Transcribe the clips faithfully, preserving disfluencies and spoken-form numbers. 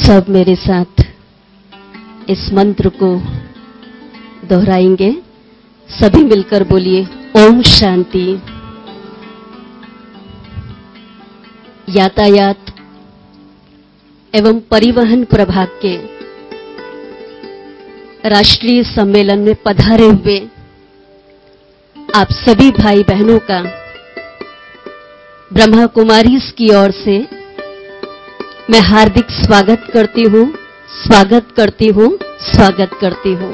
सब मेरे साथ इस मंत्र को दोहराएंगे। सभी मिलकर बोलिए ओम शांति। यातायात एवं परिवहन प्रभाग के राष्ट्रीय सम्मेलन में पधारे हुए आप सभी भाई बहनों का ब्रह्मा कुमारीज की ओर से मैं हार्दिक स्वागत करती हूं, स्वागत करती हूं, स्वागत करती हूं।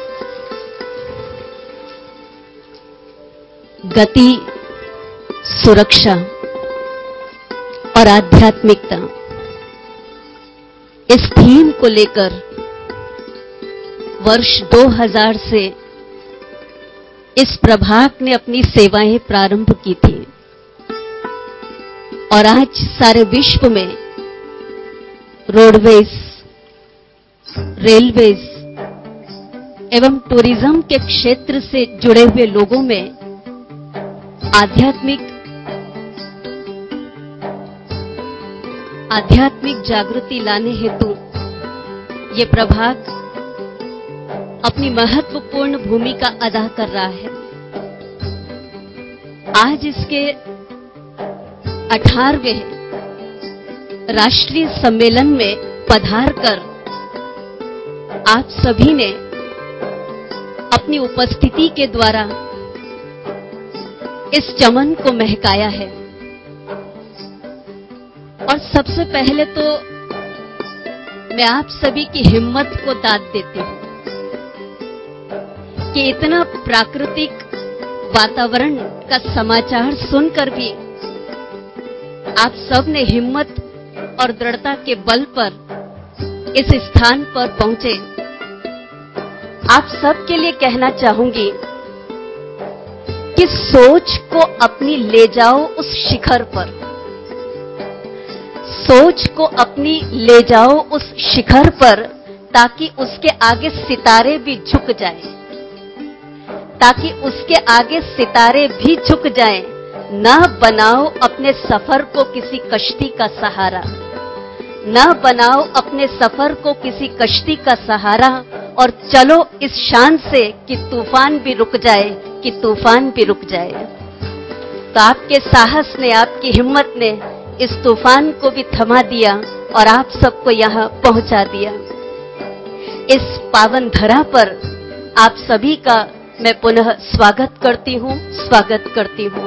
गति, सुरक्षा और आध्यात्मिकता, इस थीम को लेकर वर्ष दो हज़ार से इस प्रभाग ने अपनी सेवाएं प्रारंभ की थी और आज सारे विश्व में रोडवेज, रेलवेज एवं टूरिज्म के क्षेत्र से जुड़े हुए लोगों में आध्यात्मिक आध्यात्मिक जागृति लाने हेतु ये प्रभाग अपनी महत्वपूर्ण भूमिका अदा कर रहा है। आज इसके अठारहवें राष्ट्रीय सम्मेलन में पधार कर आप सभी ने अपनी उपस्थिति के द्वारा इस चमन को महकाया है। और सबसे पहले तो मैं आप सभी की हिम्मत को दाद देती हूं कि इतना प्राकृतिक वातावरण का समाचार सुनकर भी आप सब ने हिम्मत और दृढ़ता के बल पर इस स्थान पर पहुंचे। आप सब के लिए कहना चाहूंगी कि सोच को अपनी ले जाओ उस शिखर पर, सोच को अपनी ले जाओ उस शिखर पर, ताकि उसके आगे सितारे भी झुक जाएं, ताकि उसके आगे सितारे भी झुक जाएं। ना बनाओ अपने सफर को किसी कश्ती का सहारा, ना बनाओ अपने सफर को किसी कश्ती का सहारा, और चलो इस शान से कि तूफान भी रुक जाए, कि तूफान भी रुक जाए। तो आपके साहस ने, आपकी हिम्मत ने इस तूफान को भी थमा दिया और आप सबको यहां पहुंचा दिया। इस पावन धरा पर आप सभी का मैं पुनः स्वागत करती हूं, स्वागत करती हूं।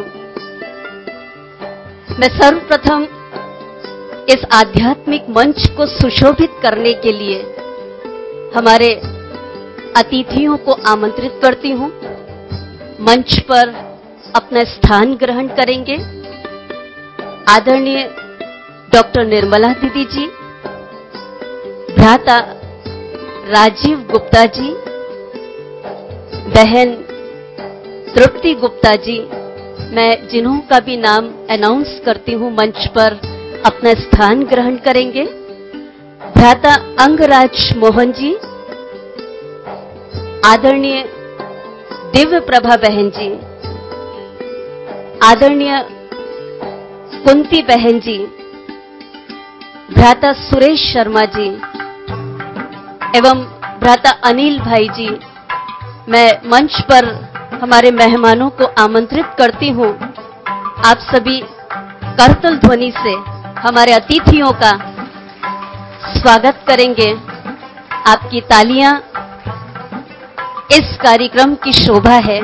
मैं सर्वप्रथम इस आध्यात्मिक मंच को सुशोभित करने के लिए हमारे अतिथियों को आमंत्रित करती हूं। मंच पर अपना स्थान ग्रहण करेंगे आदरणीय डॉक्टर निर्मला दीदी जी, भ्राता राजीव गुप्ता जी, बहन तृप्ति गुप्ता जी, मैं जिन्हों का भी नाम अनाउंस करती हूं मंच पर अपना स्थान ग्रहण करेंगे। भ्राता अंगराज मोहन जी, आदरणीय दिव्य प्रभा बहन जी, आदरणीय कुंती बहन जी, भ्राता सुरेश शर्मा जी एवं भ्राता अनिल भाई जी, मैं मंच पर हमारे मेहमानों को आमंत्रित करती हूं। आप सभी करतल ध्वनि से हमारे अतिथियों का स्वागत करेंगे। आपकी तालियां इस कार्यक्रम की शोभा है।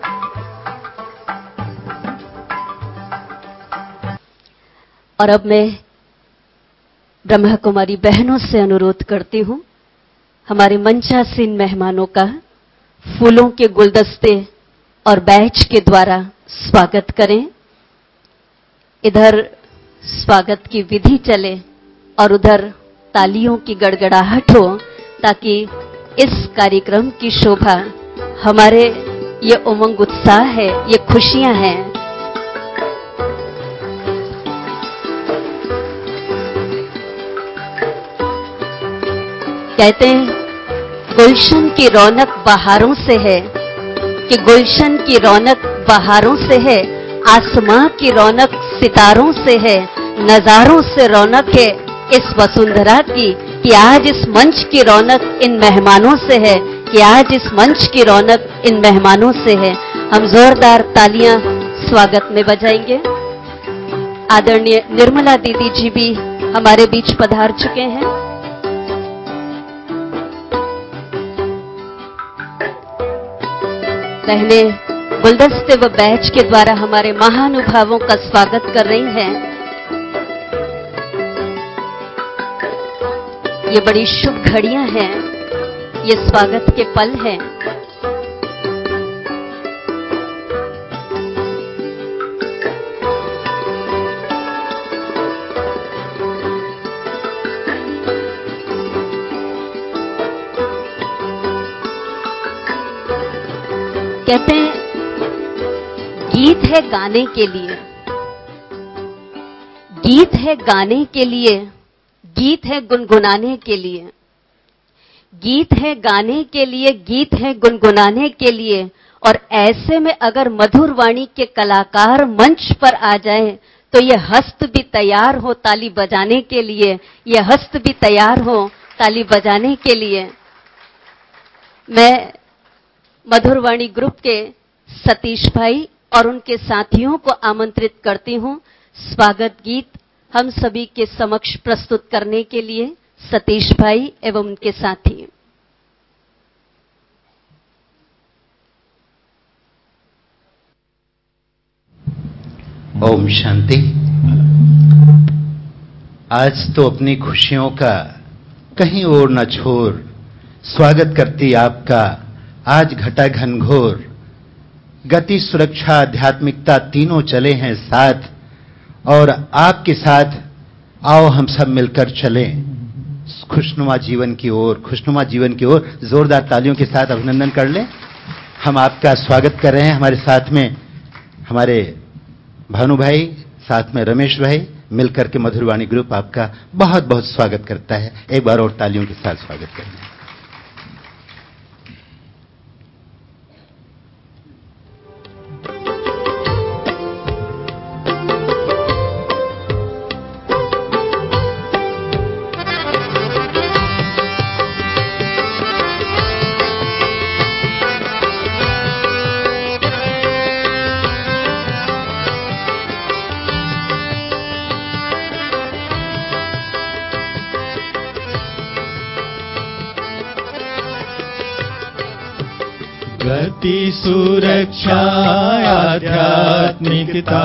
और अब मैं ब्रह्मा कुमारी बहनों से अनुरोध करती हूं, हमारे मंचासीन मेहमानों का फूलों के गुलदस्ते और बैच के द्वारा स्वागत करें। इधर स्वागत की विधि चले और उधर तालियों की गड़गड़ाहट हो, ताकि इस कार्यक्रम की शोभा, हमारे ये उमंग उत्साह है, ये खुशियां हैं, कहते हैं गुलशन की रौनक बहारों से है, कि गुलशन की रौनक बहारों से है, आसमां की रौनक सितारों से है, नजारों से रौनक है इस वसुंधरा की, कि आज इस मंच की रौनक इन मेहमानों से है, कि आज इस मंच की रौनक इन मेहमानों से है। हम जोरदार तालियां स्वागत में बजाएंगे। आदरणीय निर्मला दीदी जी भी हमारे बीच पधार चुके हैं। पहले गुलदस्ते व बैच के द्वारा हमारे महानुभावों का स्वागत कर रही हैं। ये बड़ी शुभ घड़ियां हैं, ये स्वागत के पल हैं। कहते हैं गीत है गाने के लिए, गीत है गाने के लिए, गीत है गुनगुनाने के लिए, गीत है गाने के लिए, गीत है गुनगुनाने के लिए। और ऐसे में अगर मधुर वाणी के कलाकार मंच पर आ जाएं तो ये हस्त भी तैयार हो ताली बजाने के लिए, ये हस्त भी तैयार हो ताली बजाने के लिए। मैं मधुर वाणी ग्रुप के सतीश भाई और उनके साथियों को आमंत्रित करती हूं स्वागत गीत हम सभी के समक्ष प्रस्तुत करने के लिए। सतीश भाई एवं उनके साथी। ओम शांति। आज तो अपनी खुशियों का कहीं और न छोर, स्वागत करती आपका आज घटा घनघोर। गति सुरक्षा आध्यात्मिकता तीनों चले हैं साथ, और आपके साथ आओ हम सब मिलकर चलें खुशनुमा जीवन की ओर, खुशनुमा जीवन की ओर। जोरदार तालियों के साथ अभिनंदन कर लें। हम आपका स्वागत कर रहे हैं। हमारे साथ में हमारे भानु भाई, साथ में रमेश भाई मिलकर के मधुरवाणी ग्रुप आपका बहुत बहुत स्वागत करता है। एक बार और तालियों के साथ स्वागत करें। गति सुरक्षा आध्यात्मिकता,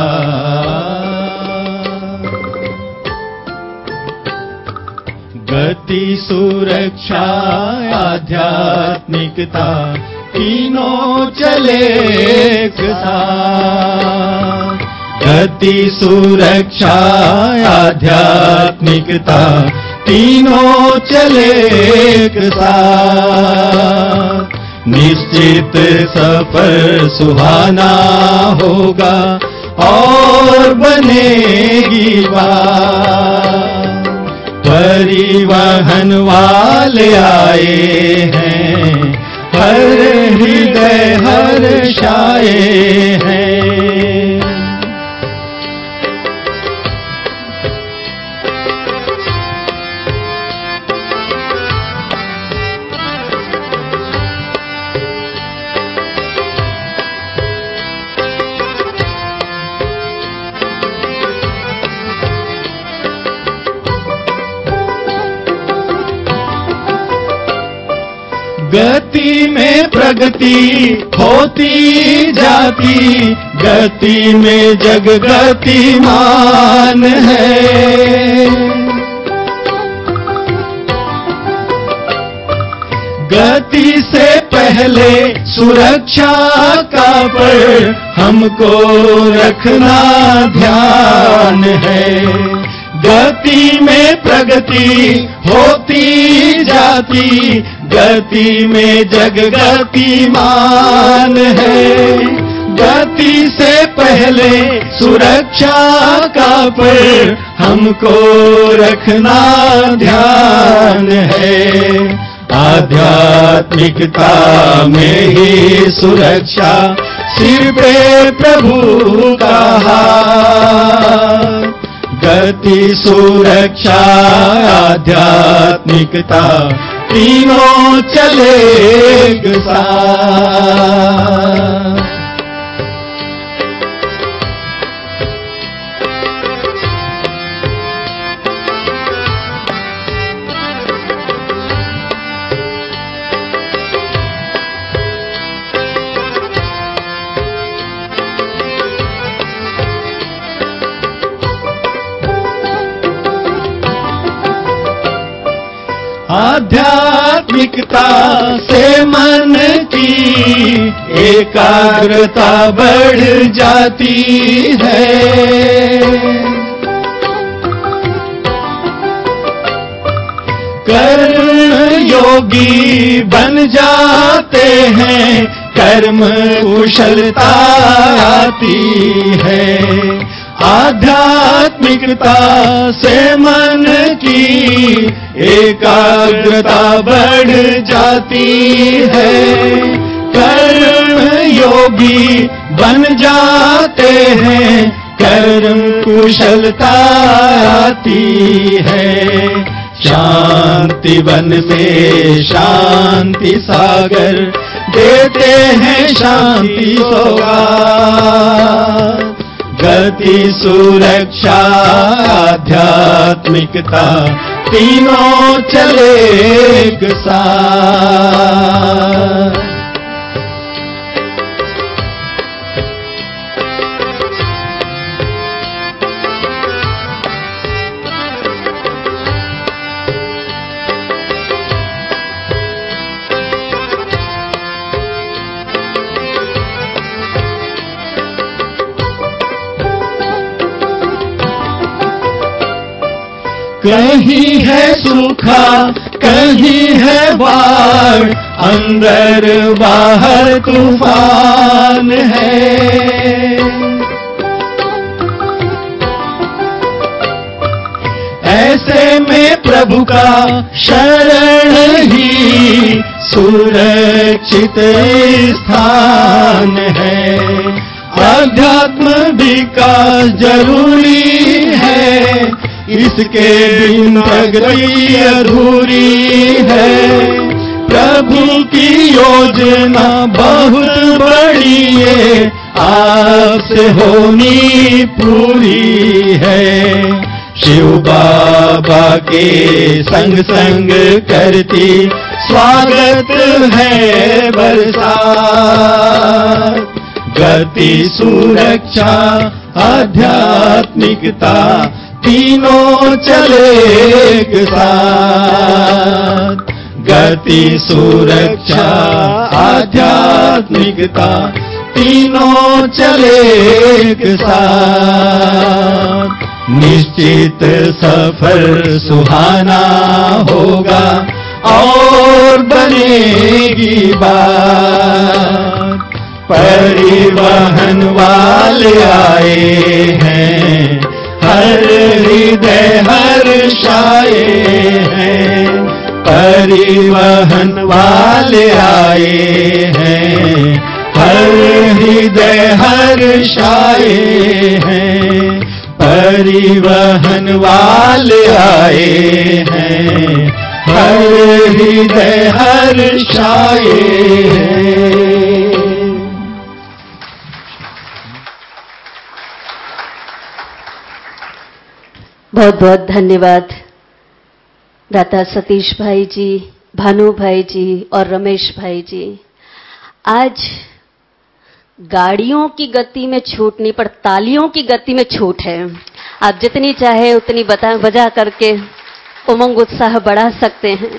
गति सुरक्षा आध्यात्मिकता तीनों चले एक साथ। गति सुरक्षा आध्यात्मिकता तीनों चले एक साथ। निश्चित सफर सुहाना होगा और बनेगी बात। परिवहन वाले आए हैं, हर हृदय हर्षाए हैं। गति में प्रगति होती जाती, गति में जग गतिमान है। गति से पहले सुरक्षा का पर हमको रखना ध्यान है। गति में प्रगति होती जाती, गति में जग गतिमान है। गति से पहले सुरक्षा का पर हमको रखना ध्यान है। आध्यात्मिकता में ही सुरक्षा, सिर पे प्रभु का हाथ। गति सुरक्षा आध्यात्मिकता तीनों चले एक साथ। आध्यात्मिकता से मन की एकाग्रता बढ़ जाती है। कर्म योगी बन जाते हैं, कर्म कुशलता आती है। आध्यात्मिकता से मन की एकाग्रता बढ़ जाती है। कर्म योगी बन जाते हैं, कर्म कुशलता आती है। शांति वन से शांति सागर देते हैं शांति सौगात। गति सुरक्षा आध्यात्मिकता तीनों चले एक साथ। कहीं है सूखा, कहीं है बाढ़, अंदर बाहर तूफान है। ऐसे में प्रभु का शरण ही सुरक्षित स्थान है। अध्यात्म विकास जरूरी है, इसके बिन प्रगति अधूरी है। प्रभु की योजना बहुत बड़ी है, आपसे होनी पूरी है। शिव बाबा के संग संग करती स्वागत है बरसात। गति सुरक्षा आध्यात्मिकता तीनों चले एक साथ। गति सुरक्षा आध्यात्मिकता तीनों चले एक साथ। निश्चित सफर सुहाना होगा और बनेगी बात। परिवहन वाले आए हैं, हर हृदय हर्षाए हैं। परिवहन वाले आए हैं, हर हृदय हर्षाए हैं। परिवहन वाले आए हैं, हर हृदय हर्षाए हैं। बहुत बहुत धन्यवाद दाता सतीश भाई जी, भानु भाई जी और रमेश भाई जी। आज गाड़ियों की गति में छूट नहीं पर तालियों की गति में छूट है। आप जितनी चाहे उतनी बता बजा करके उमंग उत्साह बढ़ा सकते हैं।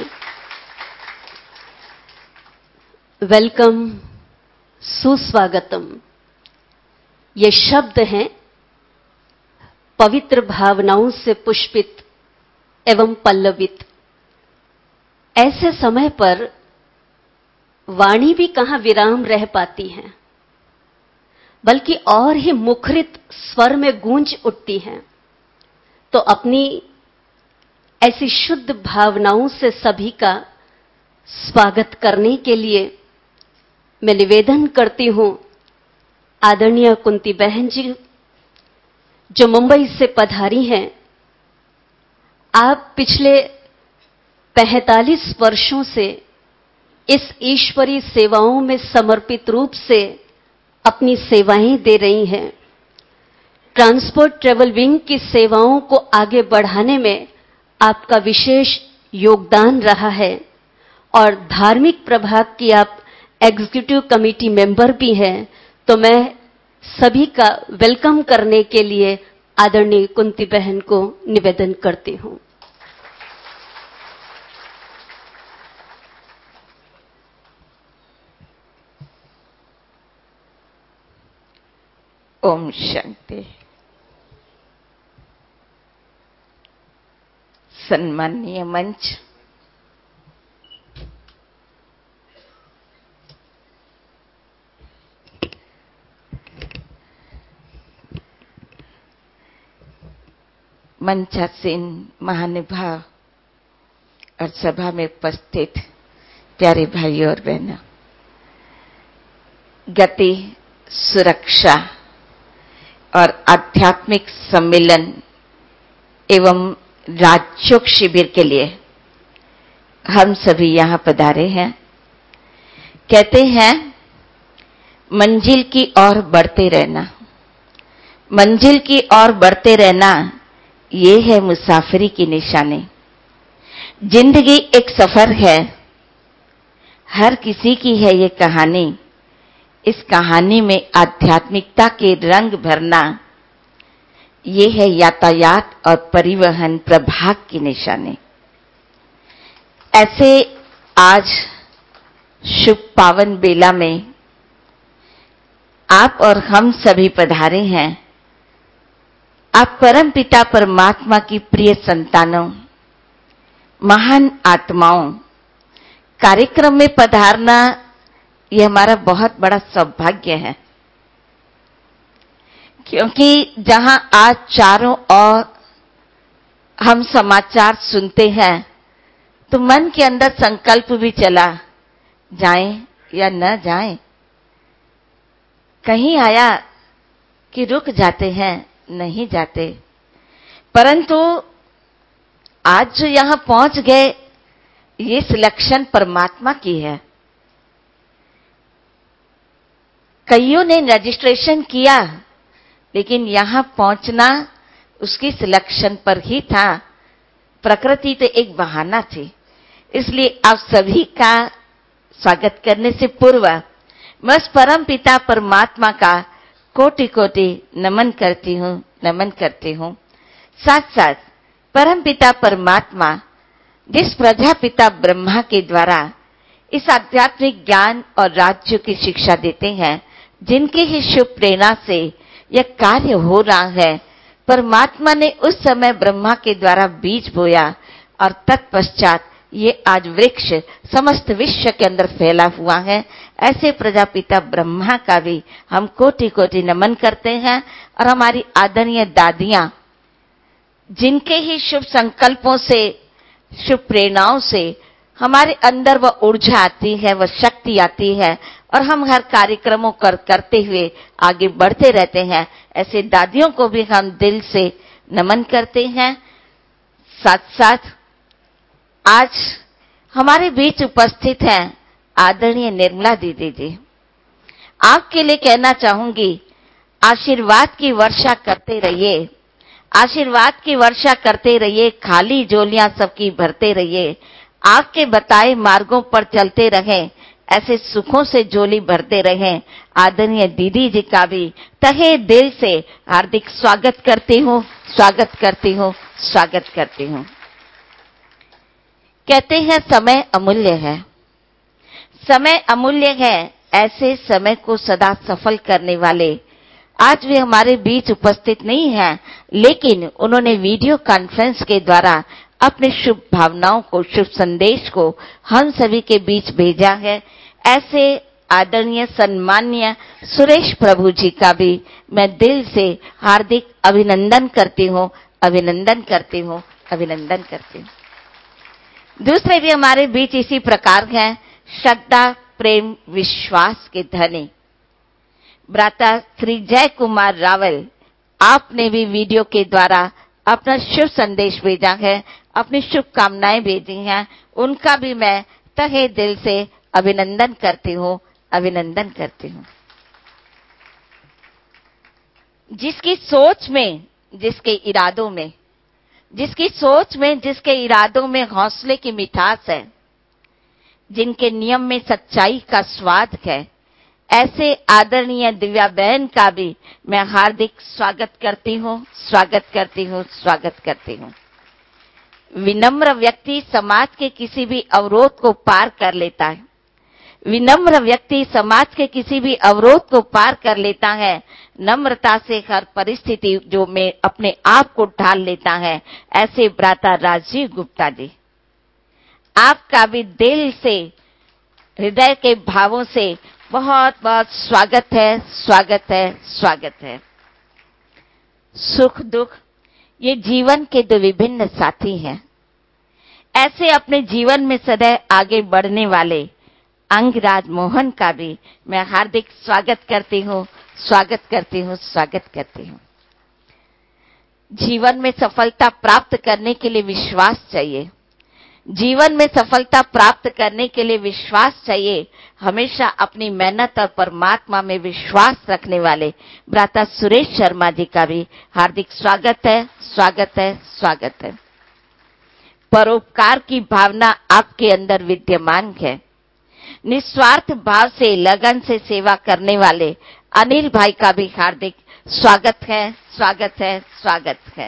वेलकम, सुस्वागतम, ये शब्द हैं पवित्र भावनाओं से पुष्पित एवं पल्लवित। ऐसे समय पर वाणी भी कहां विराम रह पाती है, बल्कि और ही मुखरित स्वर में गूंज उठती हैं। तो अपनी ऐसी शुद्ध भावनाओं से सभी का स्वागत करने के लिए मैं निवेदन करती हूं आदरणीय कुंती बहन जी, जो मुंबई से पधारी हैं, आप पिछले पैंतालीस वर्षों से इस ईश्वरीय सेवाओं में समर्पित रूप से अपनी सेवाएं दे रही हैं। ट्रांसपोर्ट ट्रेवल विंग की सेवाओं को आगे बढ़ाने में आपका विशेष योगदान रहा है और धार्मिक प्रभाग की आप एग्जीक्यूटिव कमेटी मेंबर भी हैं। तो मैं सभी का वेलकम करने के लिए आदरणीय कुंती बहन को निवेदन करती हूं। ओम शांति। सम्माननीय मंच, मंचासीन महानुभाव और सभा में उपस्थित प्यारे भाइयों और बहनों, गति, सुरक्षा और आध्यात्मिक सम्मेलन एवं राजयोग शिविर के लिए हम सभी यहाँ पधारे हैं। कहते हैं मंजिल की ओर बढ़ते रहना, मंजिल की ओर बढ़ते रहना, ये है मुसाफिरी की निशानी। जिंदगी एक सफर है, हर किसी की है ये कहानी। इस कहानी में आध्यात्मिकता के रंग भरना, ये है यातायात और परिवहन प्रभाग की निशानी। ऐसे आज शुभ पावन बेला में आप और हम सभी पधारे हैं। आप परम पिता परमात्मा की प्रिय संतानों, महान आत्माओं, कार्यक्रम में पधारना यह हमारा बहुत बड़ा सौभाग्य है, क्योंकि जहां आज चारों ओर हम समाचार सुनते हैं तो मन के अंदर संकल्प भी चला, जाएं या न जाएं। कहीं आया कि रुक जाते हैं, नहीं जाते। परंतु आज जो यहां पहुंच गए, ये सिलेक्शन परमात्मा की है। कईयों ने रजिस्ट्रेशन किया, लेकिन यहां पहुंचना उसकी सिलेक्शन पर ही था। प्रकृति तो एक बहाना थी। इसलिए आप सभी का स्वागत करने से पूर्व मैं परम पिता परमात्मा का कोटि कोटि नमन करती हूँ, नमन करती हूँ। साथ साथ परम पिता परमात्मा जिस प्रजापिता ब्रह्मा के द्वारा इस आध्यात्मिक ज्ञान और राज्य की शिक्षा देते हैं, जिनके ही शुभ प्रेरणा से यह कार्य हो रहा है, परमात्मा ने उस समय ब्रह्मा के द्वारा बीज बोया और तत्पश्चात ये आज वृक्ष समस्त विश्व के अंदर फैला हुआ है। ऐसे प्रजापिता ब्रह्मा का भी हम कोटि कोटि नमन करते हैं। और हमारी आदरणीय दादियां, जिनके ही शुभ संकल्पों से, शुभ प्रेरणाओं से हमारे अंदर वह ऊर्जा आती है, वह शक्ति आती है और हम हर कार्यक्रमों कर करते हुए आगे बढ़ते रहते हैं। ऐसे दादियों को भी हम दिल से नमन करते हैं। साथ साथ आज हमारे बीच उपस्थित हैं आदरणीय निर्मला दीदी जी। आपके लिए कहना चाहूंगी, आशीर्वाद की वर्षा करते रहिए, आशीर्वाद की वर्षा करते रहिए, खाली झोलियां सबकी भरते रहिए, आपके बताए मार्गों पर चलते रहें, ऐसे सुखों से झोली भरते रहें। आदरणीय दीदी जी का भी तहे दिल से हार्दिक स्वागत करती हूँ, स्वागत करती हूँ, स्वागत करती हूँ। कहते हैं समय अमूल्य है, समय अमूल्य है। ऐसे समय को सदा सफल करने वाले आज भी हमारे बीच उपस्थित नहीं हैं, लेकिन उन्होंने वीडियो कॉन्फ्रेंस के द्वारा अपने शुभ भावनाओं को, शुभ संदेश को हम सभी के बीच भेजा है। ऐसे आदरणीय सम्माननीय सुरेश प्रभु जी का भी मैं दिल से हार्दिक अभिनंदन करती हूँ, अभिनंदन करती हूँ, अभिनंदन करती हूँ। दूसरे भी हमारे बीच इसी प्रकार हैं, श्रद्धा, प्रेम, विश्वास के धनी भ्राता श्री जय कुमार रावल। आपने भी वीडियो के द्वारा अपना शुभ संदेश भेजा है। अपनी शुभकामनाएं भेजी हैं, उनका भी मैं तहे दिल से अभिनंदन करती हूँ, अभिनंदन करती हूँ। जिसकी सोच में, जिसके इरादों में, जिसकी सोच में, जिसके इरादों में हौसले की मिठास है, जिनके नियम में सच्चाई का स्वाद है, ऐसे आदरणीय दिव्या बहन का भी मैं हार्दिक स्वागत करती हूँ, स्वागत करती हूँ, स्वागत करती हूँ। विनम्र व्यक्ति समाज के किसी भी अवरोध को पार कर लेता है। विनम्र व्यक्ति समाज के किसी भी अवरोध को पार कर लेता है। नम्रता से हर परिस्थिति जो में अपने आप को ढाल लेता है। ऐसे भ्राता राजीव गुप्ता जी, आपका भी दिल से, हृदय के भावों से बहुत बहुत स्वागत है, स्वागत है, स्वागत है। सुख दुख ये जीवन के दो विभिन्न साथी हैं। ऐसे अपने जीवन में सदैव आगे बढ़ने वाले अंगराज मोहन का भी मैं हार्दिक स्वागत करती हूँ, स्वागत करती हूँ, स्वागत करती हूँ। जीवन में सफलता प्राप्त करने के लिए विश्वास चाहिए। जीवन में सफलता प्राप्त करने के लिए विश्वास चाहिए। हमेशा अपनी मेहनत और परमात्मा में विश्वास रखने वाले भ्राता सुरेश शर्मा जी का भी हार्दिक स्वागत है, स्वागत है, स्वागत है। परोपकार की भावना आपके अंदर विद्यमान है। निस्वार्थ भाव से, लगन से सेवा करने वाले अनिल भाई का भी हार्दिक स्वागत है, स्वागत है, स्वागत है।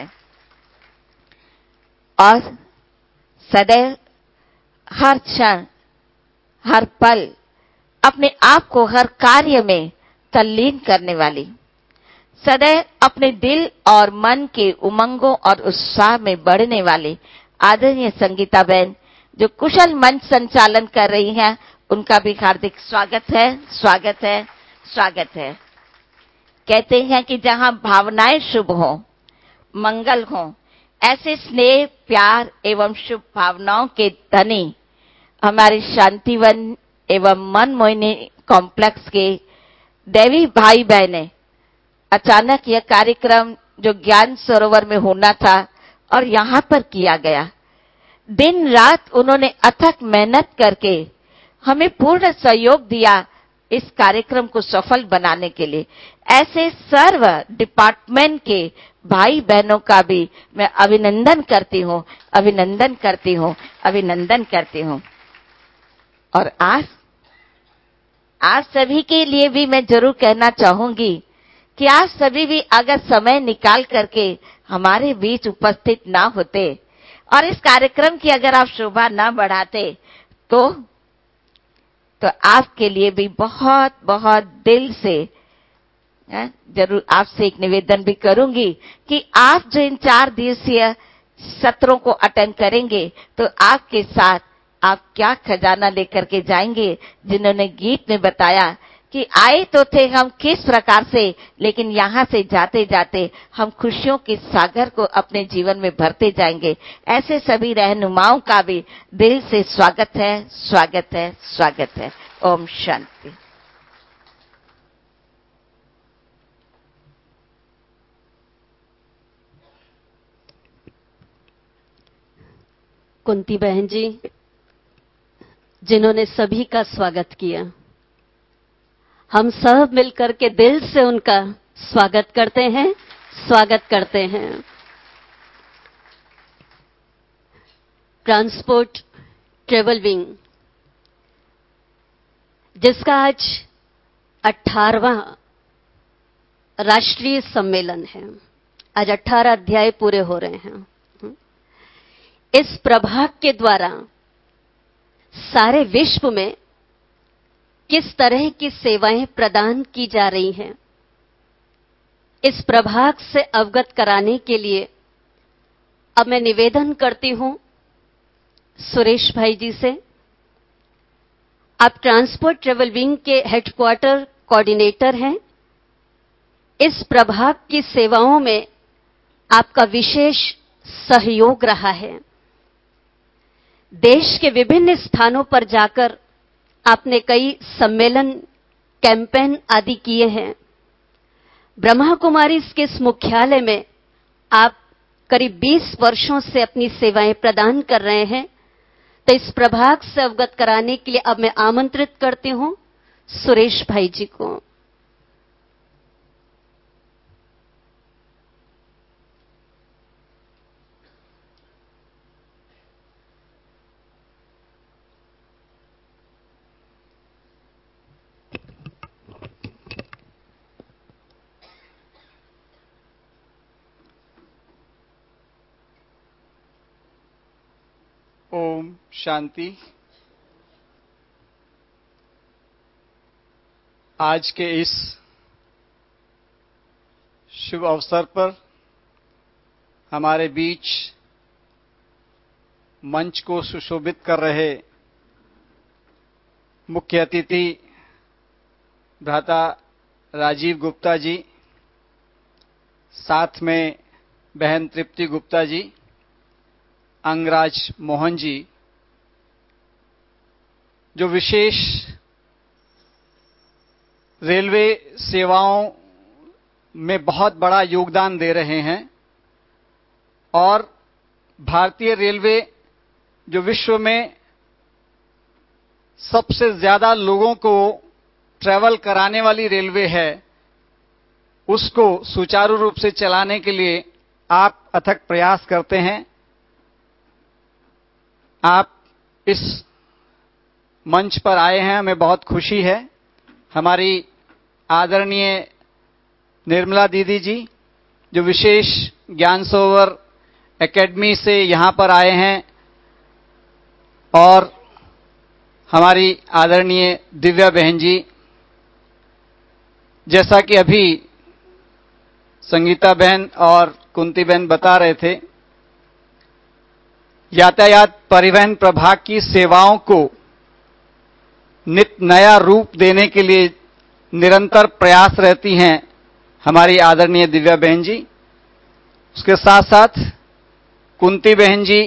और सदैव हर क्षण, हर पल अपने आप को हर कार्य में तल्लीन करने वाली, सदैव अपने दिल और मन के उमंगों और उत्साह में बढ़ने वाली आदरणीय संगीता बहन जो कुशल मंच संचालन कर रही हैं, उनका भी हार्दिक स्वागत है, स्वागत है, स्वागत है। कहते हैं कि जहां भावनाएं शुभ हों, मंगल हों, ऐसे स्नेह, प्यार एवं शुभ भावनाओं के धनी हमारे शांतिवन एवं मन मोहिनी कॉम्प्लेक्स के देवी भाई बहने, अचानक यह कार्यक्रम जो ज्ञान सरोवर में होना था और यहां पर किया गया, दिन रात उन्होंने अथक मेहनत करके हमें पूर्ण सहयोग दिया इस कार्यक्रम को सफल बनाने के लिए। ऐसे सर्व डिपार्टमेंट के भाई बहनों का भी मैं अभिनंदन करती हूँ, अभिनंदन करती हूँ, अभिनंदन करती हूँ। और आज आज सभी के लिए भी मैं जरूर कहना चाहूंगी कि आप सभी भी अगर समय निकाल करके हमारे बीच उपस्थित ना होते और इस कार्यक्रम की अगर आप शोभा ना बढ़ाते तो तो आपके लिए भी बहुत बहुत दिल से जरूर आपसे एक निवेदन भी करूंगी कि आप जो इन चार दिवसीय सत्रों को अटेंड करेंगे तो आपके साथ आप क्या खजाना लेकर के जाएंगे। जिन्होंने गीत में बताया कि आए तो थे हम किस प्रकार से, लेकिन यहां से जाते जाते हम खुशियों के सागर को अपने जीवन में भरते जाएंगे। ऐसे सभी रहनुमाओं का भी दिल से स्वागत है, स्वागत है, स्वागत है। ओम शांति। कुंती बहन जी जिन्होंने सभी का स्वागत किया, हम सब मिलकर के दिल से उनका स्वागत करते हैं, स्वागत करते हैं। ट्रांसपोर्ट ट्रेवल विंग जिसका आज अठारहवां राष्ट्रीय सम्मेलन है, आज अठारह अध्याय पूरे हो रहे हैं। इस प्रभाग के द्वारा सारे विश्व में किस तरह की सेवाएं प्रदान की जा रही हैं, इस प्रभाग से अवगत कराने के लिए अब मैं निवेदन करती हूं सुरेश भाई जी से। आप ट्रांसपोर्ट ट्रेवल विंग के हेडक्वार्टर कोऑर्डिनेटर हैं। इस प्रभाग की सेवाओं में आपका विशेष सहयोग रहा है। देश के विभिन्न स्थानों पर जाकर आपने कई सम्मेलन, कैंपेन आदि किए हैं। ब्रह्मा कुमारी के इस मुख्यालय में आप करीब बीस वर्षों से अपनी सेवाएं प्रदान कर रहे हैं। तो इस प्रभाग से अवगत कराने के लिए अब मैं आमंत्रित करती हूं सुरेश भाई जी को। ओम शांति। आज के इस शुभ अवसर पर हमारे बीच मंच को सुशोभित कर रहे मुख्य अतिथि भ्राता राजीव गुप्ता जी, साथ में बहन तृप्ति गुप्ता जी, अंगराज मोहन जी, जो विशेष रेलवे सेवाओं में बहुत बड़ा योगदान दे रहे हैं और भारतीय रेलवे जो विश्व में सबसे ज्यादा लोगों को ट्रैवल कराने वाली रेलवे है, उसको सुचारू रूप से चलाने के लिए आप अथक प्रयास करते हैं। आप इस मंच पर आए हैं, हमें बहुत खुशी है। हमारी आदरणीय निर्मला दीदी जी, जो विशेष ज्ञान सरोवर एकेडमी से यहां पर आए हैं, और हमारी आदरणीय दिव्या बहन जी, जैसा कि अभी संगीता बहन और कुंती बहन बता रहे थे, यातायात परिवहन प्रभाग की सेवाओं को नित नया रूप देने के लिए निरंतर प्रयास रहती हैं हमारी आदरणीय दिव्या बहन जी। उसके साथ साथ कुंती बहन जी,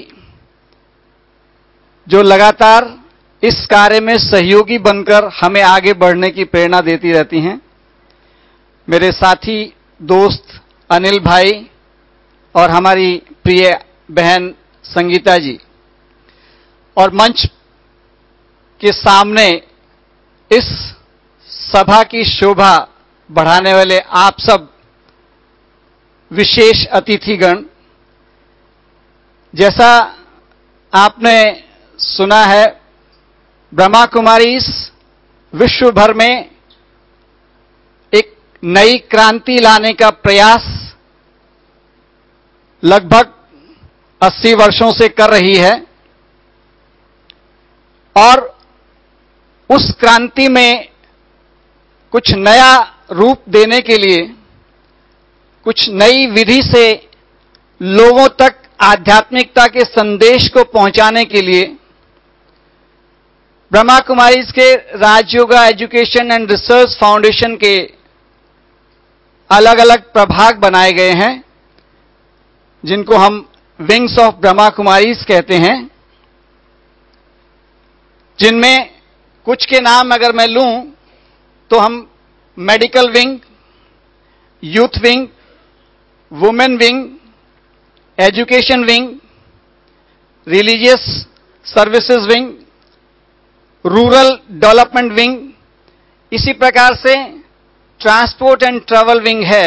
जो लगातार इस कार्य में सहयोगी बनकर हमें आगे बढ़ने की प्रेरणा देती रहती हैं। मेरे साथी दोस्त अनिल भाई और हमारी प्रिय बहन संगीता जी, और मंच के सामने इस सभा की शोभा बढ़ाने वाले आप सब विशेष अतिथिगण। जैसा आपने सुना है, ब्रह्मा कुमारी विश्व भर में एक नई क्रांति लाने का प्रयास लगभग अस्सी वर्षों से कर रही है, और उस क्रांति में कुछ नया रूप देने के लिए, कुछ नई विधि से लोगों तक आध्यात्मिकता के संदेश को पहुंचाने के लिए ब्रह्मा कुमारीज के Rajyoga education and research foundation के अलग अलग प्रभाग बनाए गए हैं, जिनको हम विंग्स ऑफ ब्रह्मा कुमारीज कहते हैं, जिनमें कुछ के नाम अगर मैं लूं तो हम medical wing, youth wing, women wing, education wing, religious services wing, rural development wing, इसी प्रकार से ट्रांसपोर्ट एंड ट्रैवल विंग है,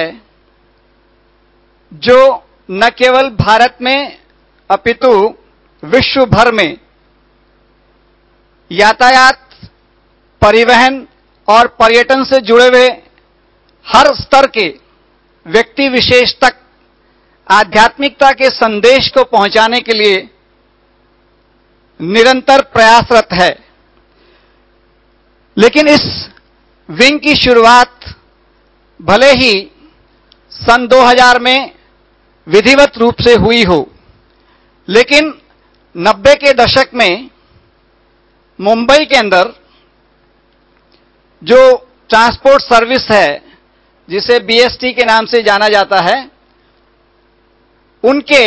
जो न केवल भारत में अपितु विश्व भर में यातायात, परिवहन और पर्यटन से जुड़े हुए हर स्तर के व्यक्ति विशेष तक आध्यात्मिकता के संदेश को पहुंचाने के लिए निरंतर प्रयासरत है। लेकिन इस विंग की शुरुआत भले ही सन दो हज़ार में विधिवत रूप से हुई हो, लेकिन नब्बे के दशक में मुंबई के अंदर जो ट्रांसपोर्ट सर्विस है, जिसे बीएसटी के नाम से जाना जाता है, उनके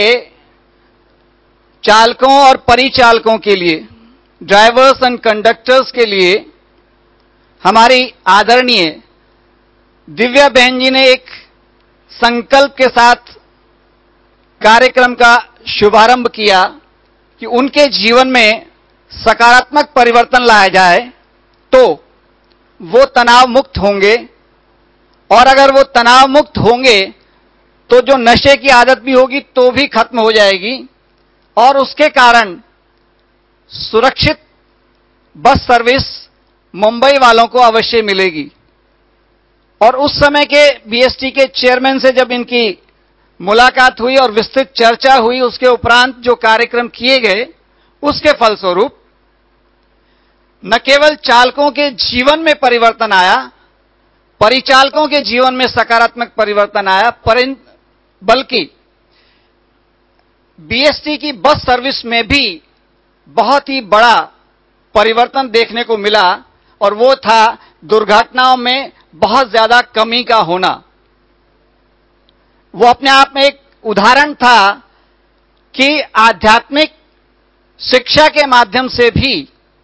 चालकों और परिचालकों के लिए, ड्राइवर्स एंड कंडक्टर्स के लिए हमारी आदरणीय दिव्या बहन जी ने एक संकल्प के साथ कार्यक्रम का शुभारंभ किया कि उनके जीवन में सकारात्मक परिवर्तन लाया जाए तो वो तनाव मुक्त होंगे, और अगर वो तनाव मुक्त होंगे तो जो नशे की आदत भी होगी तो भी खत्म हो जाएगी, और उसके कारण सुरक्षित बस सर्विस मुंबई वालों को अवश्य मिलेगी। और उस समय के बीएसटी के चेयरमैन से जब इनकी मुलाकात हुई और विस्तृत चर्चा हुई, उसके उपरांत जो कार्यक्रम किए गए उसके फलस्वरूप न केवल चालकों के जीवन में परिवर्तन आया, परिचालकों के जीवन में सकारात्मक परिवर्तन आया, बल्कि बीएसटी की बस सर्विस में भी बहुत ही बड़ा परिवर्तन देखने को मिला, और वो था दुर्घटनाओं में बहुत ज्यादा कमी का होना। वो अपने आप में एक उदाहरण था कि आध्यात्मिक शिक्षा के माध्यम से भी,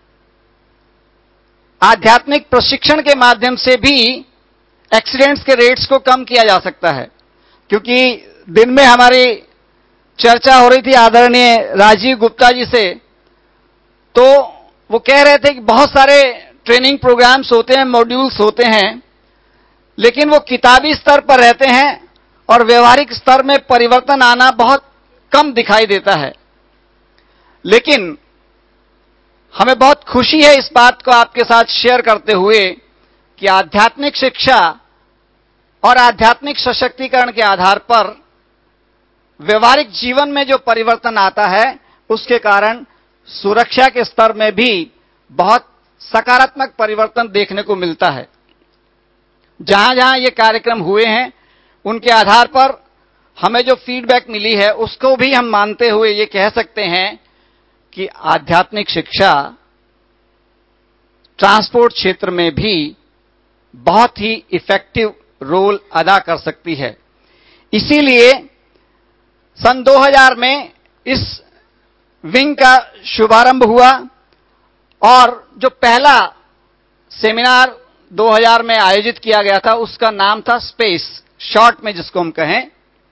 आध्यात्मिक प्रशिक्षण के माध्यम से भी एक्सीडेंट्स के रेट्स को कम किया जा सकता है। क्योंकि दिन में हमारी चर्चा हो रही थी आदरणीय राजीव गुप्ता जी से, तो वो कह रहे थे कि बहुत सारे ट्रेनिंग प्रोग्राम्स होते हैं, मॉड्यूल्स होते हैं, लेकिन वो किताबी स्तर पर रहते हैं और व्यवहारिक स्तर में परिवर्तन आना बहुत कम दिखाई देता है। लेकिन हमें बहुत खुशी है इस बात को आपके साथ शेयर करते हुए कि आध्यात्मिक शिक्षा और आध्यात्मिक सशक्तिकरण के आधार पर व्यवहारिक जीवन में जो परिवर्तन आता है उसके कारण सुरक्षा के स्तर में भी बहुत सकारात्मक परिवर्तन देखने को मिलता है। जहां जहां ये कार्यक्रम हुए हैं उनके आधार पर हमें जो फीडबैक मिली है उसको भी हम मानते हुए ये कह सकते हैं कि आध्यात्मिक शिक्षा ट्रांसपोर्ट क्षेत्र में भी बहुत ही इफेक्टिव रोल अदा कर सकती है। इसीलिए सन दो हज़ार में इस विंग का शुभारंभ हुआ, और जो पहला सेमिनार दो हज़ार में आयोजित किया गया था उसका नाम था स्पेस, शॉर्ट में जिसको हम कहें।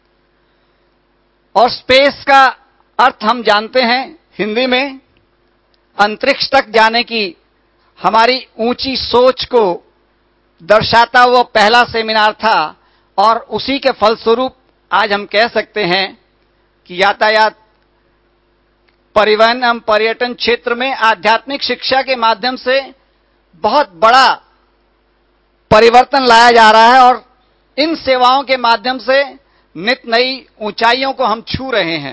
और स्पेस का अर्थ हम जानते हैं हिंदी में अंतरिक्ष तक जाने की हमारी ऊंची सोच को दर्शाता हुआ पहला सेमिनार था, और उसी के फलस्वरूप आज हम कह सकते हैं कि यातायात, परिवहन एवं पर्यटन क्षेत्र में आध्यात्मिक शिक्षा के माध्यम से बहुत बड़ा परिवर्तन लाया जा रहा है, और इन सेवाओं के माध्यम से नित नई ऊंचाइयों को हम छू रहे हैं।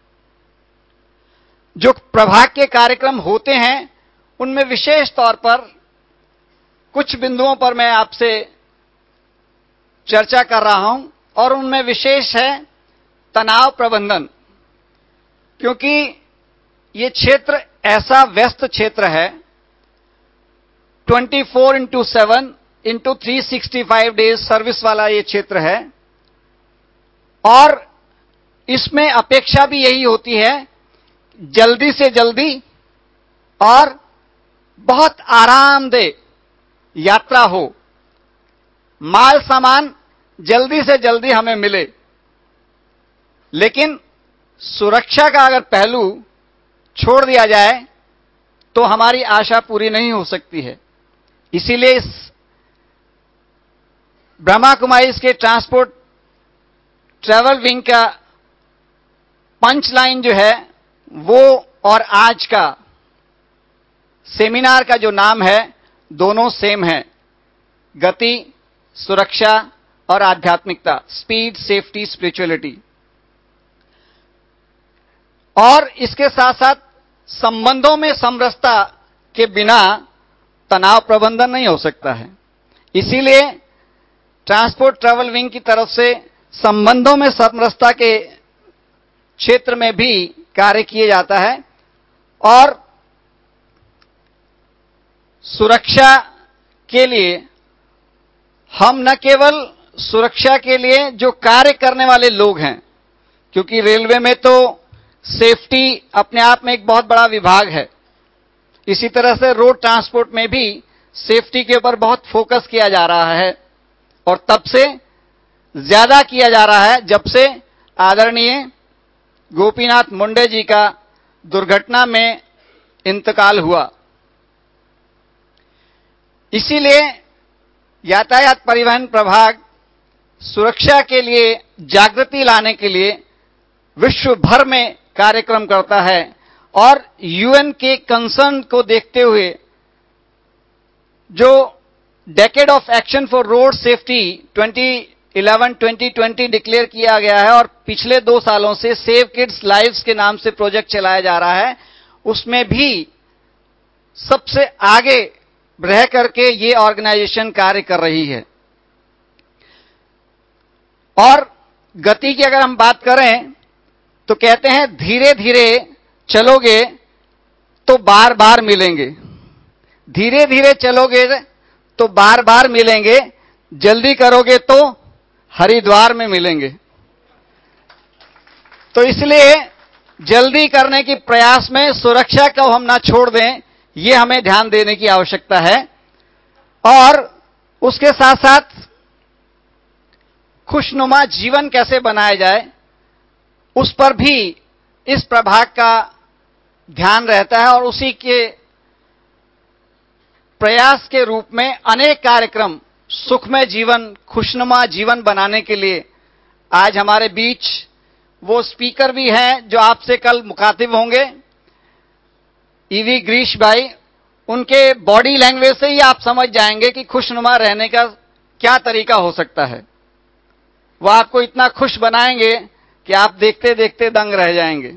जो प्रभाग के कार्यक्रम होते हैं उनमें विशेष तौर पर कुछ बिंदुओं पर मैं आपसे चर्चा कर रहा हूं, और उनमें विशेष है तनाव प्रबंधन। क्योंकि ये क्षेत्र ऐसा व्यस्त क्षेत्र है, चौबीस into seven into three sixty five days service वाला ये क्षेत्र है, और इसमें अपेक्षा भी यही होती है जल्दी से जल्दी और बहुत आरामदेह यात्रा हो, माल सामान जल्दी से जल्दी हमें मिले। लेकिन सुरक्षा का अगर पहलू छोड़ दिया जाए तो हमारी आशा पूरी नहीं हो सकती है। इसीलिए इस ब्रह्मा कुमारीज के ट्रांसपोर्ट ट्रैवल विंग का पंच लाइन जो है वो और आज का सेमिनार का जो नाम है दोनों सेम है, गति, सुरक्षा और आध्यात्मिकता, स्पीड, सेफ्टी, स्पिरिचुअलिटी। और इसके साथ साथ संबंधों में समरसता के बिना तनाव प्रबंधन नहीं हो सकता है। इसीलिए ट्रांसपोर्ट ट्रैवल विंग की तरफ से संबंधों में समरसता के क्षेत्र में भी कार्य किया जाता है, और सुरक्षा के लिए हम न केवल सुरक्षा के लिए जो कार्य करने वाले लोग हैं, क्योंकि रेलवे में तो सेफ्टी अपने आप में एक बहुत बड़ा विभाग है, इसी तरह से रोड ट्रांसपोर्ट में भी सेफ्टी के ऊपर बहुत फोकस किया जा रहा है, और तब से ज्यादा किया जा रहा है जब से आदरणीय गोपीनाथ मुंडे जी का दुर्घटना में इंतकाल हुआ। इसीलिए यातायात परिवहन प्रभाग सुरक्षा के लिए जागृति लाने के लिए विश्व भर में कार्यक्रम करता है और यूएन के कंसर्न को देखते हुए जो decade of action for road safety twenty eleven twenty twenty declare किया गया है और पिछले दो सालों से सेव किड्स लाइव्स के नाम से प्रोजेक्ट चलाया जा रहा है, उसमें भी सबसे आगे रह करके ये ऑर्गेनाइजेशन कार्य कर रही है। और गति की अगर हम बात करें तो कहते हैं धीरे धीरे चलोगे तो बार बार मिलेंगे, धीरे धीरे चलोगे तो बार बार मिलेंगे, जल्दी करोगे तो हरिद्वार में मिलेंगे। तो इसलिए जल्दी करने की प्रयास में सुरक्षा को हम ना छोड़ दें, ये हमें ध्यान देने की आवश्यकता है। और उसके साथ साथ खुशनुमा जीवन कैसे बनाया जाए, उस पर भी इस प्रभाग का ध्यान रहता है और उसी के प्रयास के रूप में अनेक कार्यक्रम सुखमय जीवन, खुशनुमा जीवन बनाने के लिए आज हमारे बीच वो स्पीकर भी हैं जो आपसे कल मुखातिब होंगे, ईवी ग्रीश भाई। उनके बॉडी लैंग्वेज से ही आप समझ जाएंगे कि खुशनुमा रहने का क्या तरीका हो सकता है। वो आपको इतना खुश बनाएंगे कि आप देखते देखते दंग रह जाएंगे।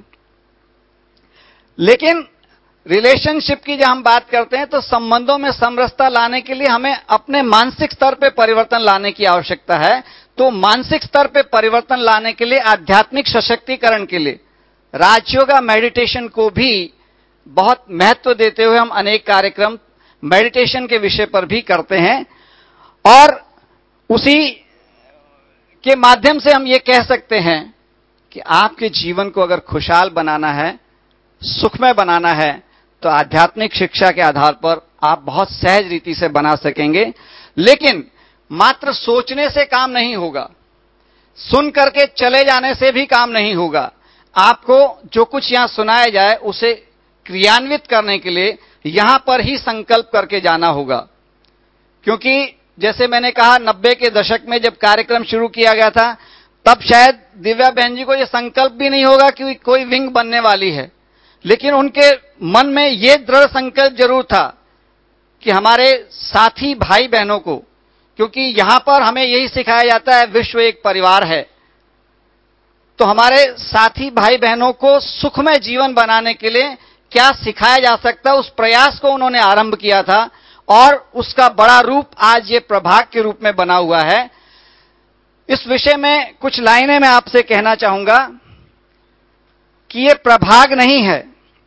लेकिन रिलेशनशिप की जब हम बात करते हैं तो संबंधों में समरसता लाने के लिए हमें अपने मानसिक स्तर पे परिवर्तन लाने की आवश्यकता है। तो मानसिक स्तर पे परिवर्तन लाने के लिए, आध्यात्मिक सशक्तिकरण के लिए राजयोगा मेडिटेशन को भी बहुत महत्व देते हुए हम अनेक कार्यक्रम मेडिटेशन के विषय पर भी करते हैं। और उसी के माध्यम से हम ये कह सकते हैं कि आपके जीवन को अगर खुशहाल बनाना है, सुखमय बनाना है, तो आध्यात्मिक शिक्षा के आधार पर आप बहुत सहज रीति से बना सकेंगे। लेकिन मात्र सोचने से काम नहीं होगा, सुन करके चले जाने से भी काम नहीं होगा। आपको जो कुछ यहां सुनाया जाए उसे क्रियान्वित करने के लिए यहां पर ही संकल्प करके जाना होगा। क्योंकि जैसे मैंने कहा, नब्बे के दशक में जब कार्यक्रम शुरू किया गया था, तब शायद दिव्या बहन जी को यह संकल्प भी नहीं होगा कि कोई विंग बनने वाली है। लेकिन उनके मन में यह दृढ़ संकल्प जरूर था कि हमारे साथी भाई बहनों को, क्योंकि यहां पर हमें यही सिखाया जाता है विश्व एक परिवार है, तो हमारे साथी भाई बहनों को सुखमय जीवन बनाने के लिए क्या सिखाया जा सकता है, उस प्रयास को उन्होंने आरंभ किया था और उसका बड़ा रूप आज ये प्रभाग के रूप में बना हुआ है। इस विषय में कुछ लाइनें मैं आपसे कहना चाहूंगा कि ये प्रभाग नहीं है,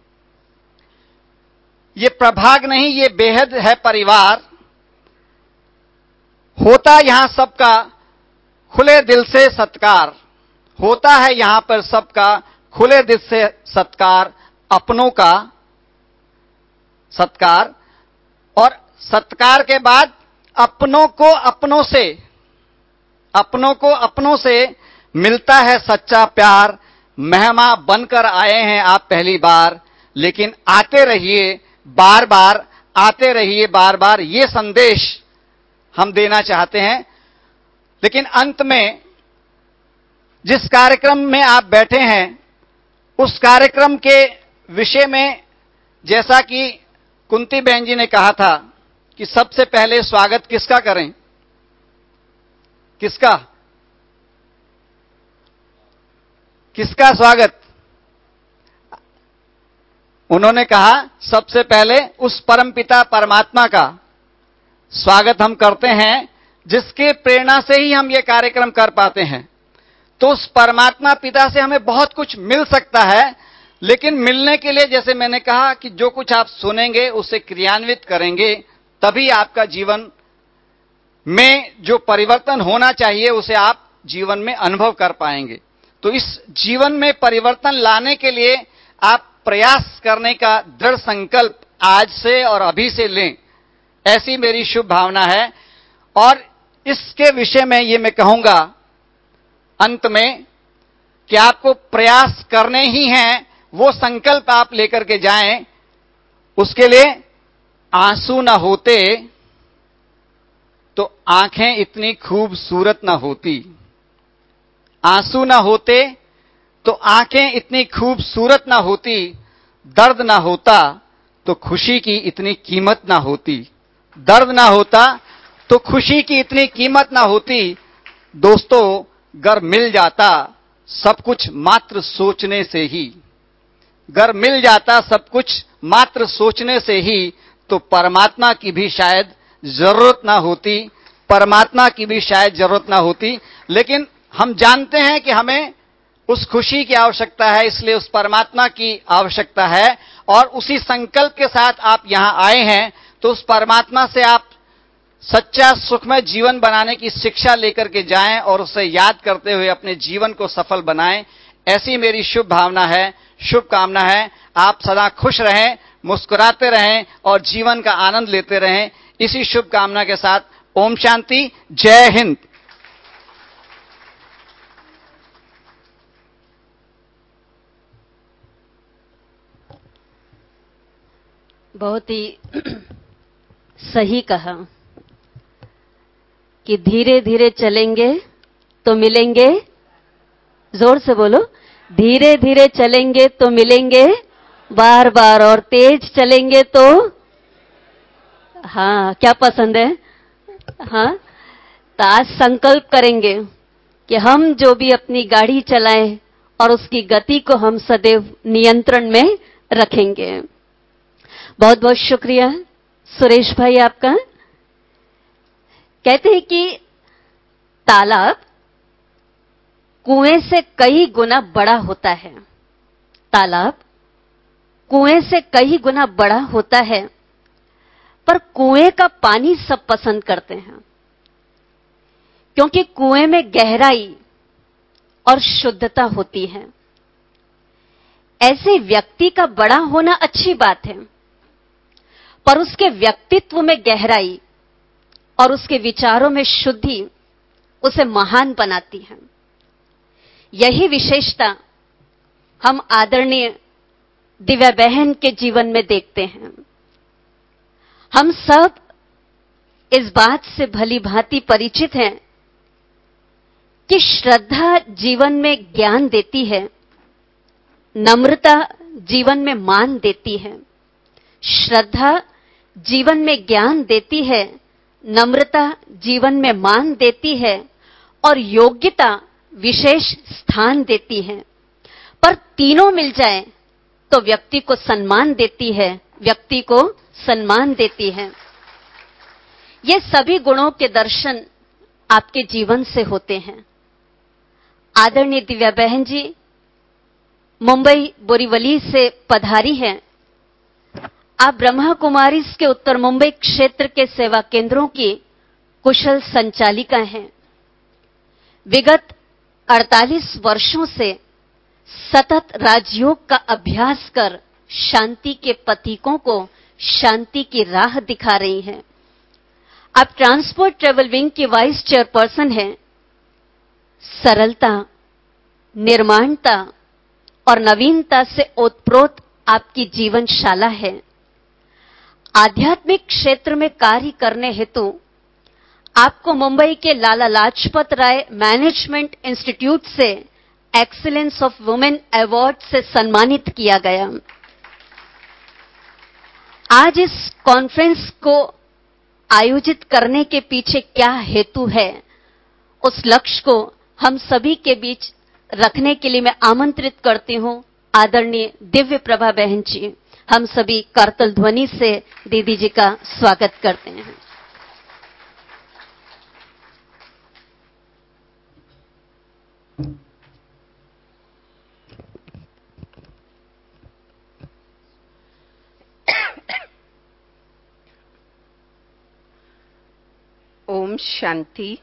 ये प्रभाग नहीं, ये बेहद है परिवार। होता यहां सबका खुले दिल से सत्कार, होता है यहां पर सबका खुले दिल से सत्कार, अपनों का सत्कार। और सत्कार के बाद अपनों को अपनों से, अपनों को अपनों से मिलता है सच्चा प्यार। मेहमान बनकर आए हैं आप पहली बार, लेकिन आते रहिए बार बार, आते रहिए बार बार, ये संदेश हम देना चाहते हैं। लेकिन अंत में जिस कार्यक्रम में आप बैठे हैं, उस कार्यक्रम के विषय में जैसा कि कुंती बहन जी ने कहा था कि सबसे पहले स्वागत किसका करें, किसका किसका स्वागत? उन्होंने कहा सबसे पहले उस परमपिता परमात्मा का स्वागत हम करते हैं, जिसके प्रेरणा से ही हम ये कार्यक्रम कर पाते हैं। तो उस परमात्मा पिता से हमें बहुत कुछ मिल सकता है, लेकिन मिलने के लिए जैसे मैंने कहा कि जो कुछ आप सुनेंगे उसे क्रियान्वित करेंगे, तभी आपका जीवन में जो परिवर्तन होना चाहिए उसे आप जीवन में अनुभव कर पाएंगे। तो इस जीवन में परिवर्तन लाने के लिए आप प्रयास करने का दृढ़ संकल्प आज से और अभी से लें, ऐसी मेरी शुभ भावना है। और इसके विषय में ये मैं कहूंगा अंत में कि आपको प्रयास करने ही हैं, वो संकल्प आप लेकर के जाएं। उसके लिए आंसू ना होते तो आंखें इतनी खूबसूरत ना होती, आंसू ना होते तो आंखें इतनी खूबसूरत ना होती, दर्द ना होता तो खुशी की इतनी कीमत ना होती, दर्द ना होता तो खुशी की इतनी कीमत ना होती। दोस्तों, घर मिल जाता सब कुछ मात्र सोचने से ही, घर मिल जाता सब कुछ मात्र सोचने से ही, तो परमात्मा की भी शायद जरूरत ना होती, परमात्मा की भी शायद जरूरत ना होती। लेकिन हम जानते हैं कि हमें उस खुशी की आवश्यकता है, इसलिए उस परमात्मा की आवश्यकता है। और उसी संकल्प के साथ आप यहां आए हैं, तो उस परमात्मा से आप सच्चा सुखमय जीवन बनाने की शिक्षा लेकर के जाएं और उसे याद करते हुए अपने जीवन को सफल बनाएं। ऐसी मेरी शुभ भावना है, शुभकामना है। आप सदा खुश रहें, मुस्कुराते रहें और जीवन का आनंद लेते रहें। इसी शुभकामना के साथ ओम शांति, जय हिंद। बहुत ही सही कहा कि धीरे धीरे चलेंगे तो मिलेंगे, जोर से बोलो, धीरे धीरे चलेंगे तो मिलेंगे बार बार, और तेज चलेंगे तो, हाँ क्या पसंद है, हाँ तो आज संकल्प करेंगे कि हम जो भी अपनी गाड़ी चलाएं और उसकी गति को हम सदैव नियंत्रण में रखेंगे। बहुत बहुत शुक्रिया सुरेश भाई आपका। कहते हैं कि तालाब कुएं से कई गुना बड़ा होता है, तालाब कुएं से कई गुना बड़ा होता है, पर कुएं का पानी सब पसंद करते हैं, क्योंकि कुएं में गहराई और शुद्धता होती है। ऐसे व्यक्ति का बड़ा होना अच्छी बात है, पर उसके व्यक्तित्व में गहराई और उसके विचारों में शुद्धि उसे महान बनाती है। यही विशेषता हम आदरणीय दिव्या बहन के जीवन में देखते हैं। हम सब इस बात से भली भांति परिचित हैं कि श्रद्धा जीवन में ज्ञान देती है, नम्रता जीवन में मान देती है। श्रद्धा जीवन में ज्ञान देती है, नम्रता जीवन में मान देती है और योग्यता विशेष स्थान देती है। पर तीनों मिल जाए तो व्यक्ति को सम्मान देती है, व्यक्ति को सम्मान देती है। ये सभी गुणों के दर्शन आपके जीवन से होते हैं। आदरणीय दिव्या बहन जी मुंबई बोरीवली से पधारी हैं। आप ब्रह्मा कुमारीज के उत्तर मुंबई क्षेत्र के सेवा केंद्रों की कुशल संचालिका हैं। विगत अड़तालीस वर्षों से सतत राजयोग का अभ्यास कर शांति के प्रतीकों को शांति की राह दिखा रही हैं। आप ट्रांसपोर्ट ट्रेवल विंग की वाइस चेयरपर्सन हैं। सरलता, निर्माणता और नवीनता से ओतप्रोत आपकी जीवनशाला है। आध्यात्मिक क्षेत्र में कार्य करने हेतु आपको मुंबई के लाला लाजपत राय मैनेजमेंट इंस्टीट्यूट से एक्सीलेंस ऑफ वुमेन अवार्ड से सम्मानित किया गया। आज इस कॉन्फ्रेंस को आयोजित करने के पीछे क्या हेतु है, उस लक्ष्य को हम सभी के बीच रखने के लिए मैं आमंत्रित करती हूं आदरणीय दिव्य प्रभा बहन जी। हम सभी करतल ध्वनि से दीदी जी का स्वागत करते हैं। ओम शांति।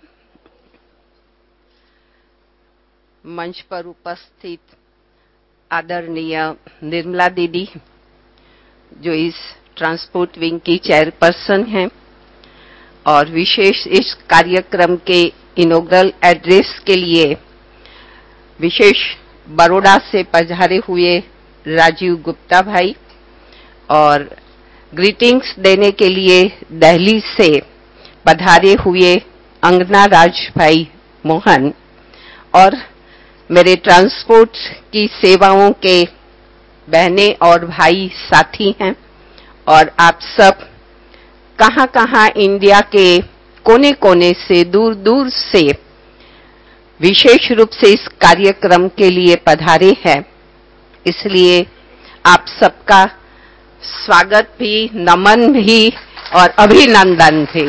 मंच पर उपस्थित आदरणीय निर्मला दीदी, जो इस ट्रांसपोर्ट विंग की चेयरपर्सन हैं, और विशेष इस कार्यक्रम के इनॉग्रल एड्रेस के लिए विशेष बड़ौदा से पधारे हुए राजीव गुप्ता भाई और ग्रीटिंग्स देने के लिए दिल्ली से पधारे हुए अंगना राज भाई मोहन और मेरे ट्रांसपोर्ट की सेवाओं के बहनें और भाई साथी हैं और आप सब कहां-कहां इंडिया के कोने-कोने से दूर दूर से विशेष रूप से इस कार्यक्रम के लिए पधारे हैं, इसलिए आप सबका स्वागत भी, नमन भी और अभिनंदन भी।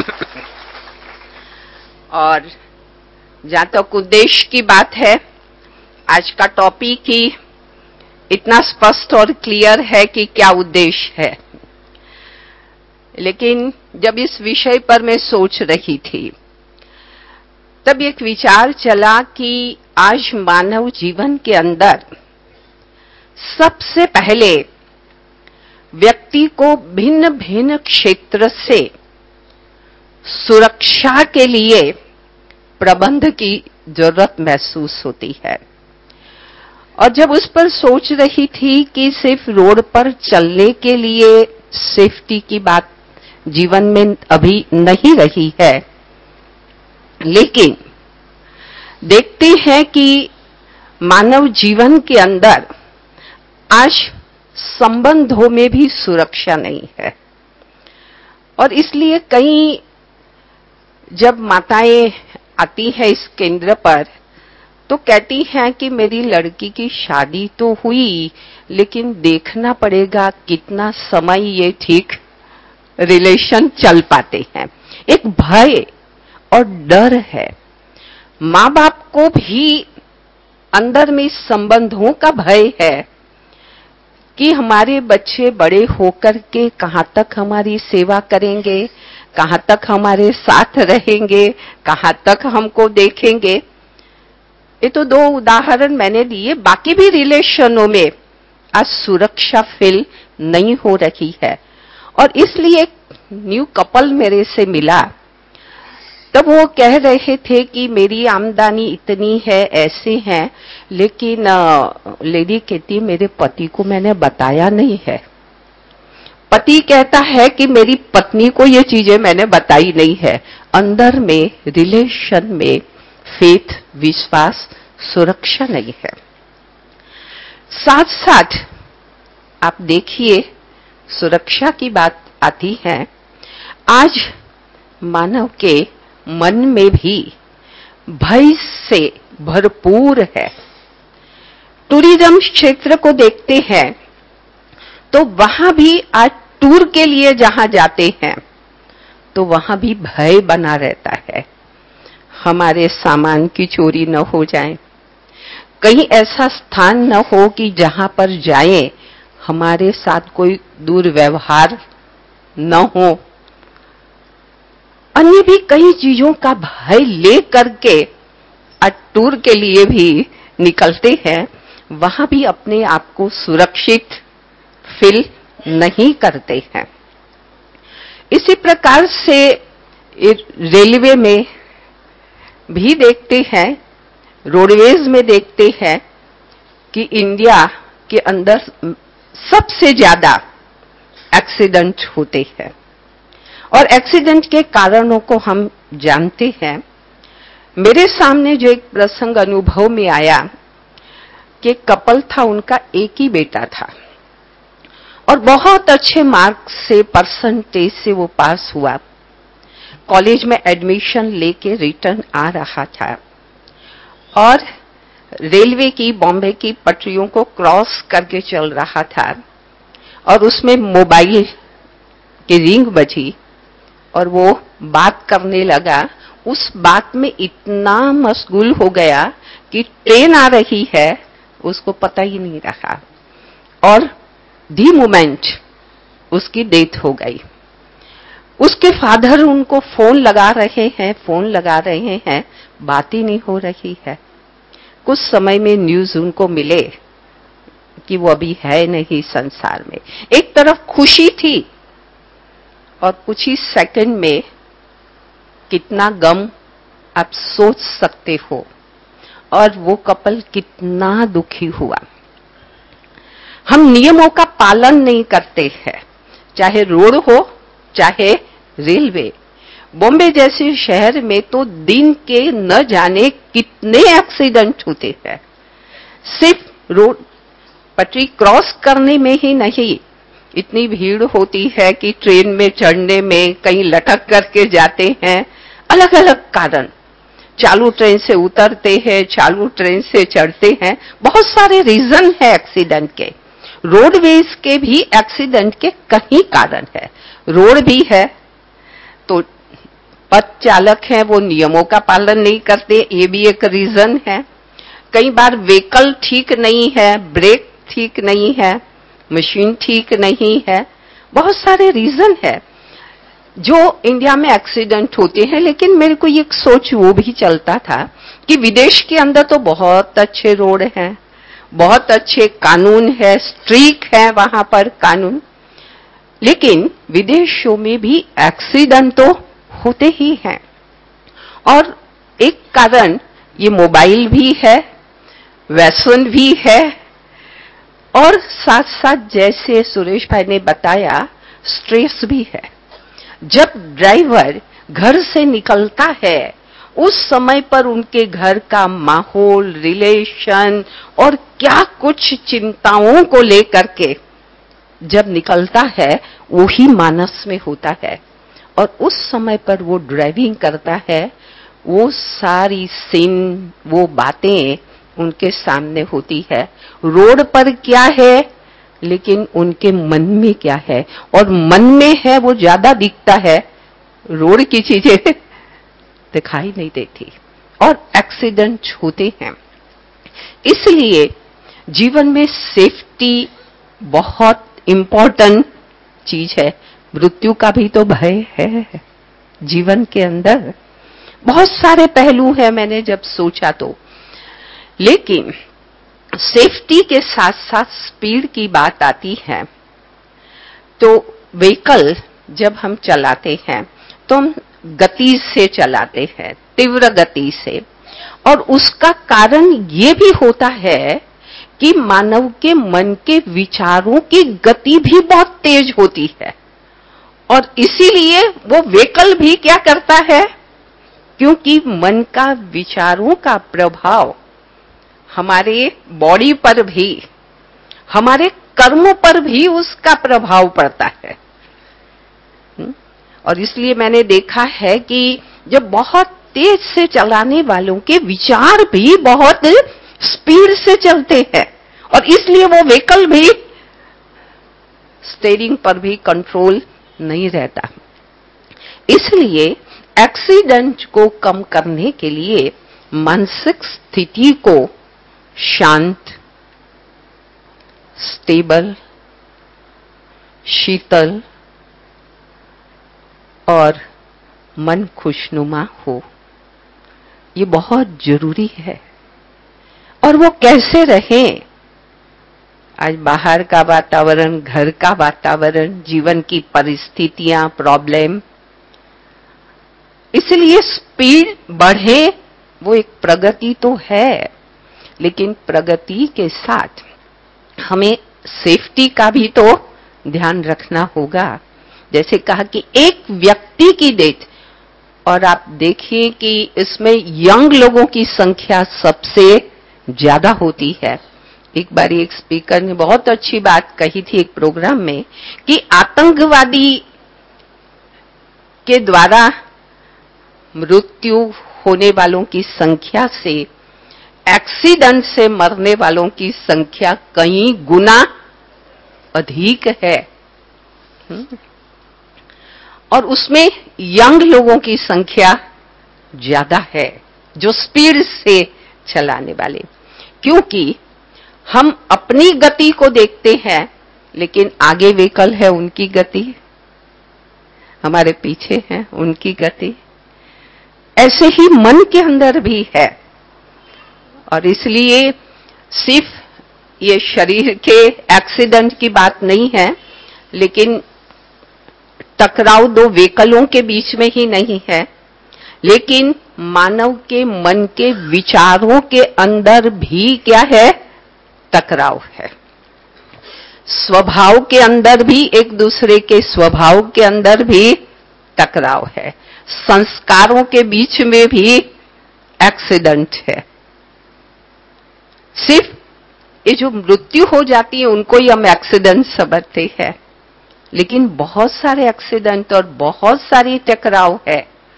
और जहां तक उद्देश्य की बात है, आज का टॉपिक ही इतना स्पष्ट और क्लियर है कि क्या उद्देश्य है, लेकिन जब इस विषय पर मैं सोच रही थी तब एक विचार चला कि आज मानव जीवन के अंदर सबसे पहले व्यक्ति को भिन्न भिन्न क्षेत्र से सुरक्षा के लिए प्रबंध की जरूरत महसूस होती है। और जब उस पर सोच रही थी कि सिर्फ रोड पर चलने के लिए सेफ्टी की बात जीवन में अभी नहीं रही है, लेकिन देखते हैं कि मानव जीवन के अंदर आज संबंधों में भी सुरक्षा नहीं है। और इसलिए कई जब माताएं आती हैं इस केंद्र पर तो कहती हैं कि मेरी लड़की की शादी तो हुई, लेकिन देखना पड़ेगा कितना समय ये ठीक रिलेशन चल पाते हैं। एक भय और डर है, माँ बाप को भी अंदर में संबंधों का भय है कि हमारे बच्चे बड़े होकर के कहां तक हमारी सेवा करेंगे, कहां तक हमारे साथ रहेंगे, कहां तक हमको देखेंगे। ये तो दो उदाहरण मैंने दिए, बाकी भी रिलेशनों में आज सुरक्षा फील नहीं हो रही है। और इसलिए एक न्यू कपल मेरे से मिला, तब वो कह रहे थे कि मेरी आमदनी इतनी है, ऐसे हैं, लेकिन लेडी कहती मेरे पति को मैंने बताया नहीं है। पति कहता है कि मेरी पत्नी को ये चीजें मैंने बताई नहीं है। अंदर में रिलेशन में फेथ, विश्वास, सुरक्षा नहीं है। साथ साथ आप देखिए, सुरक्षा की बात आती है, आज मानव के मन में भी भय से भरपूर है। टूरिज्म क्षेत्र को देखते हैं तो वहां भी आज टूर के लिए जहां जाते हैं तो वहां भी भय बना रहता है, हमारे सामान की चोरी न हो जाए, कहीं ऐसा स्थान न हो कि जहां पर जाएं हमारे साथ कोई दुर्व्यवहार न हो। अन्य भी कई चीजों का भय ले करके आज टूर के लिए भी निकलते हैं, वहां भी अपने आप को सुरक्षित फील नहीं करते हैं। इसी प्रकार से रेलवे में भी देखते हैं, रोडवेज में देखते हैं कि इंडिया के अंदर सबसे ज्यादा एक्सीडेंट होते हैं। और एक्सीडेंट के कारणों को हम जानते हैं। मेरे सामने जो एक प्रसंग अनुभव में आया कि कपल था, उनका एक ही बेटा था और बहुत अच्छे मार्क्स से, परसेंटेज से वो पास हुआ। कॉलेज में एडमिशन लेके रिटर्न आ रहा था और रेलवे की, बॉम्बे की पटरियों को क्रॉस करके चल रहा था और उसमें मोबाइल की रिंग बजी और वो बात करने लगा। उस बात में इतना मशगूल हो गया कि ट्रेन आ रही है उसको पता ही नहीं रहा और दी मोमेंट उसकी डेथ हो गई। उसके फादर उनको फोन लगा रहे हैं, फोन लगा रहे हैं, बात ही नहीं हो रही है। कुछ समय में न्यूज उनको मिले कि वो अभी है नहीं संसार में। एक तरफ खुशी थी और कुछ ही सेकंड में कितना गम आप सोच सकते हो। और वो कपल कितना दुखी हुआ। हम नियमों का पालन नहीं करते हैं, चाहे रोड हो चाहे रेलवे। बॉम्बे जैसे शहर में तो दिन के न जाने कितने एक्सीडेंट होते हैं। सिर्फ रोड पटरी क्रॉस करने में ही नहीं, इतनी भीड़ होती है कि ट्रेन में चढ़ने में कहीं लटक करके जाते हैं। अलग अलग कारण, चालू ट्रेन से उतरते हैं, चालू ट्रेन से चढ़ते हैं। बहुत सारे रीजन है एक्सीडेंट के। रोडवेज के भी एक्सीडेंट के कई कारण है। रोड भी है तो पथ चालक हैं वो नियमों का पालन नहीं करते, ये भी एक रीजन है। कई बार व्हीकल ठीक नहीं है, ब्रेक ठीक नहीं है, मशीन ठीक नहीं है। बहुत सारे रीजन है जो इंडिया में एक्सीडेंट होते हैं। लेकिन मेरे को एक सोच वो भी चलता था कि विदेश के अंदर तो बहुत अच्छे रोड हैं, बहुत अच्छे कानून है, स्ट्रिक्ट है वहां पर कानून। लेकिन विदेशों में भी एक्सीडेंट तो होते ही हैं। और एक कारण ये मोबाइल भी है, व्यसन भी है, और साथ साथ जैसे सुरेश भाई ने बताया स्ट्रेस भी है। जब ड्राइवर घर से निकलता है उस समय पर उनके घर का माहौल, रिलेशन और क्या कुछ चिंताओं को लेकर के जब निकलता है वो ही मानस में होता है। और उस समय पर वो ड्राइविंग करता है, वो सारी सीन, वो बातें उनके सामने होती है। रोड पर क्या है लेकिन उनके मन में क्या है, और मन में है वो ज्यादा दिखता है, रोड की चीजें दिखाई नहीं देती और एक्सीडेंट होते हैं। इसलिए जीवन में सेफ्टी बहुत इंपॉर्टेंट चीज है। मृत्यु का भी तो भय है जीवन के अंदर। बहुत सारे पहलू हैं मैंने जब सोचा तो। लेकिन सेफ्टी के साथ साथ स्पीड की बात आती है तो व्हीकल जब हम चलाते हैं तो हम गति से चलाते हैं, तीव्र गति से। और उसका कारण ये भी होता है कि मानव के मन के विचारों की गति भी बहुत तेज होती है। और इसीलिए वो व्हीकल भी क्या करता है, क्योंकि मन का विचारों का प्रभाव हमारे बॉडी पर भी, हमारे कर्मों पर भी उसका प्रभाव पड़ता है। और इसलिए मैंने देखा है कि जब बहुत तेज से चलाने वालों के विचार भी बहुत स्पीड से चलते हैं और इसलिए वो व्हीकल भी स्टीयरिंग पर भी कंट्रोल नहीं रहता। इसलिए एक्सीडेंट को कम करने के लिए मानसिक स्थिति को शांत, स्टेबल, शीतल और मन खुशनुमा हो, ये बहुत जरूरी है। और वो कैसे रहे? आज बाहर का वातावरण, घर का वातावरण, जीवन की परिस्थितियां, प्रॉब्लम, इसलिए स्पीड बढ़े वो एक प्रगति तो है, लेकिन प्रगति के साथ हमें सेफ्टी का भी तो ध्यान रखना होगा। जैसे कहा कि एक व्यक्ति की डेथ, और आप देखिए कि इसमें यंग लोगों की संख्या सबसे ज्यादा होती है। एक बार एक स्पीकर ने बहुत अच्छी बात कही थी एक प्रोग्राम में कि आतंकवादी के द्वारा मृत्यु होने वालों की संख्या से एक्सीडेंट से मरने वालों की संख्या कई गुना अधिक है। और उसमें यंग लोगों की संख्या ज्यादा है जो स्पीड से चलाने वाले। क्योंकि हम अपनी गति को देखते हैं लेकिन आगे व्हीकल है उनकी गति, हमारे पीछे है उनकी गति। ऐसे ही मन के अंदर भी है। और इसलिए सिर्फ ये शरीर के एक्सीडेंट की बात नहीं है, लेकिन टकराव दो व्हीकलों के बीच में ही नहीं है, लेकिन मानव के मन के विचारों के अंदर भी क्या है? टकराव है। स्वभाव के अंदर भी, एक दूसरे के स्वभाव के अंदर भी टकराव है। संस्कारों के बीच में भी एक्सीडेंट है। सिर्फ ये जो मृत्यु हो जाती है उनको ही हम एक्सीडेंट समझते हैं, लेकिन बहुत सारे एक्सीडेंट और बहुत सारी टकराव है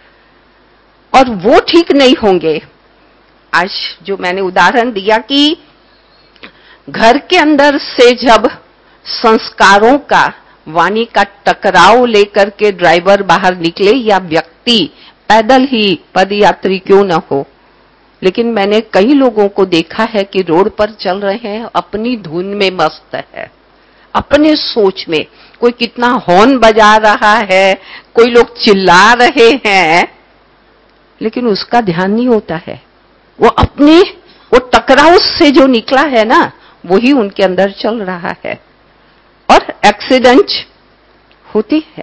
और वो ठीक नहीं होंगे। आज जो मैंने उदाहरण दिया कि घर के अंदर से जब संस्कारों का, वाणी का टकराव लेकर के ड्राइवर बाहर निकले या व्यक्ति पैदल ही पदयात्री क्यों न हो, लेकिन मैंने कई लोगों को देखा है कि रोड पर चल रहे हैं, अपनी धुन में मस्त है, अपने सोच में। कोई कितना हॉर्न बजा रहा है, कोई लोग चिल्ला रहे हैं, लेकिन उसका ध्यान नहीं होता है। वो अपने वो टकराव से जो निकला है ना, वही उनके अंदर चल रहा है और एक्सीडेंट होती है।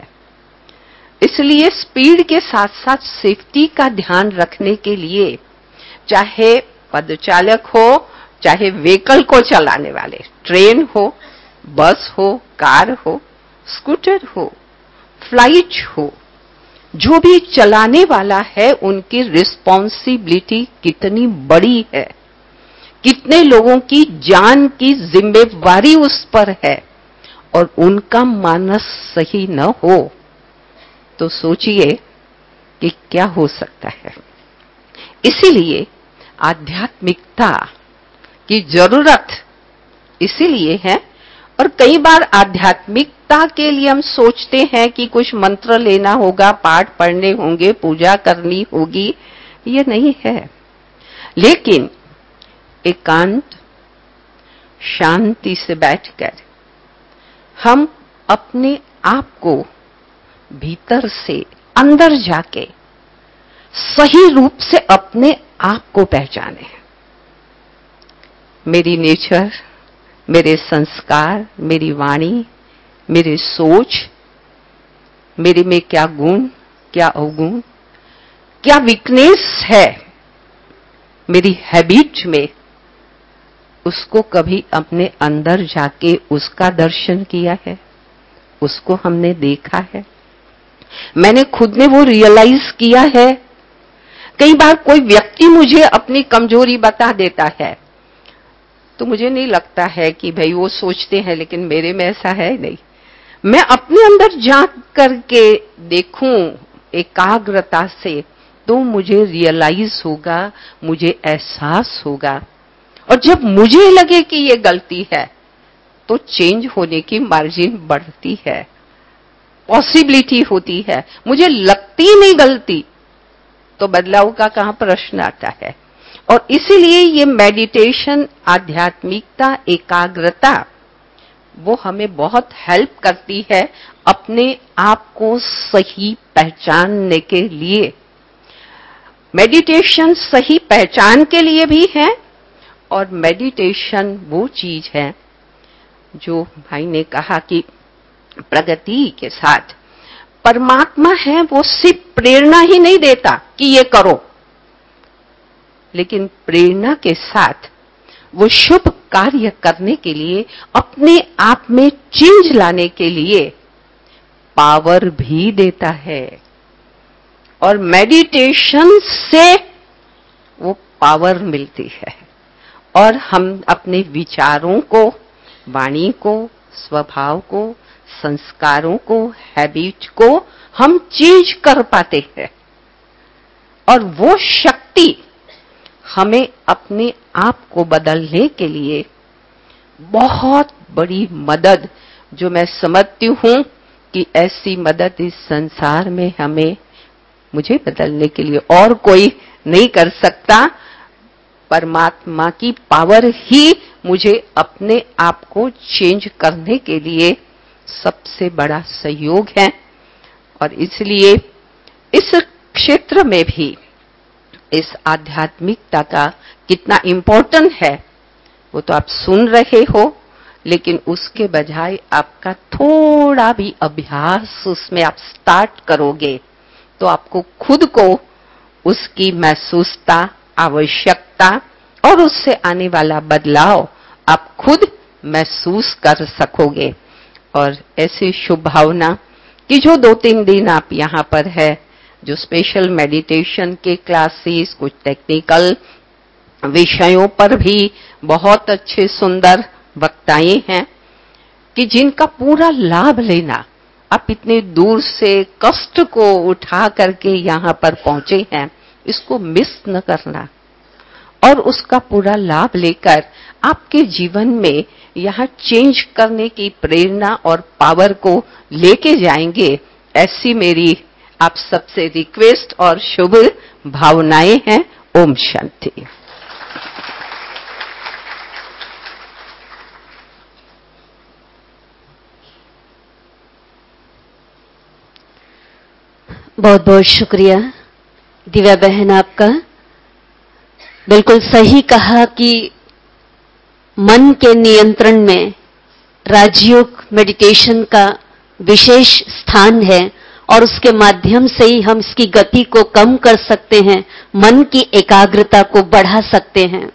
इसलिए स्पीड के साथ साथ सेफ्टी का ध्यान रखने के लिए, चाहे पदचालक हो, चाहे व्हीकल को चलाने वाले, ट्रेन हो, बस हो, कार हो, स्कूटर हो, फ्लाइट हो, जो भी चलाने वाला है उनकी रिस्पॉन्सिबिलिटी कितनी बड़ी है, कितने लोगों की जान की जिम्मेवारी उस पर है, और उनका मानस सही न हो तो सोचिए कि क्या हो सकता है। इसीलिए आध्यात्मिकता की जरूरत इसीलिए है। और कई बार आध्यात्मिकता के लिए हम सोचते हैं कि कुछ मंत्र लेना होगा, पाठ पढ़ने होंगे, पूजा करनी होगी, ये नहीं है। लेकिन एकांत शांति से बैठकर हम अपने आप को भीतर से अंदर जाके सही रूप से अपने आप को पहचाने। मेरी नेचर, मेरे संस्कार, मेरी वाणी, मेरी सोच, मेरे में क्या गुण, क्या अवगुण, क्या वीकनेस है मेरी हैबिट में, उसको कभी अपने अंदर जाके उसका दर्शन किया है? उसको हमने देखा है? मैंने खुद ने वो रियलाइज किया है? कई बार कोई व्यक्ति मुझे अपनी कमजोरी बता देता है तो मुझे नहीं लगता है कि भाई वो सोचते हैं, लेकिन मेरे में ऐसा है नहीं। मैं अपने अंदर झांक करके देखूं एकाग्रता से तो मुझे रियलाइज होगा, मुझे एहसास होगा। और जब मुझे लगे कि ये गलती है तो चेंज होने की मार्जिन बढ़ती है, पॉसिबिलिटी होती है। मुझे लगती नहीं गलती तो बदलाव का कहां प्रश्न आता है। और इसीलिए ये मेडिटेशन, आध्यात्मिकता, एकाग्रता वो हमें बहुत हेल्प करती है अपने आप को सही पहचानने के लिए। मेडिटेशन सही पहचान के लिए भी है, और मेडिटेशन वो चीज है जो भाई ने कहा कि प्रगति के साथ परमात्मा है, वो सिर्फ प्रेरणा ही नहीं देता कि ये करो, लेकिन प्रेरणा के साथ वो शुभ कार्य करने के लिए, अपने आप में चेंज लाने के लिए पावर भी देता है। और मेडिटेशन से वो पावर मिलती है और हम अपने विचारों को, वाणी को, स्वभाव को, संस्कारों को, हैबिट को हम चेंज कर पाते हैं। और वो शक्ति हमें अपने आप को बदलने के लिए बहुत बड़ी मदद, जो मैं समझती हूं कि ऐसी मदद इस संसार में हमें, मुझे बदलने के लिए और कोई नहीं कर सकता। परमात्मा की पावर ही मुझे अपने आप को चेंज करने के लिए सबसे बड़ा सहयोग है। और इसलिए इस क्षेत्र में भी इस आध्यात्मिकता का कितना इम्पोर्टेंट है वो तो आप सुन रहे हो, लेकिन उसके बजाय आपका थोड़ा भी अभ्यास उसमें आप स्टार्ट करोगे तो आपको खुद को उसकी महसूसता, आवश्यकता और उससे आने वाला बदलाव आप खुद महसूस कर सकोगे। और ऐसी शुभ भावना कि जो दो तीन दिन आप यहाँ पर है, जो स्पेशल मेडिटेशन के क्लासेस, कुछ टेक्निकल विषयों पर भी बहुत अच्छे सुंदर वक्ताएं हैं, कि जिनका पूरा लाभ लेना, आप इतने दूर से कष्ट को उठा करके यहाँ पर पहुंचे हैं, इसको मिस न करना और उसका पूरा लाभ लेकर आपके जीवन में यहाँ चेंज करने की प्रेरणा और पावर को लेके जाएंगे। ऐसी मेरी आप सबसे रिक्वेस्ट और शुभ भावनाएं हैं। ओम शांति। बहुत बहुत शुक्रिया दिव्या बहन आपका। बिल्कुल सही कहा कि मन के नियंत्रण में राजयोग मेडिटेशन का विशेष स्थान है और उसके माध्यम से ही हम इसकी गति को कम कर सकते हैं, मन की एकाग्रता को बढ़ा सकते हैं।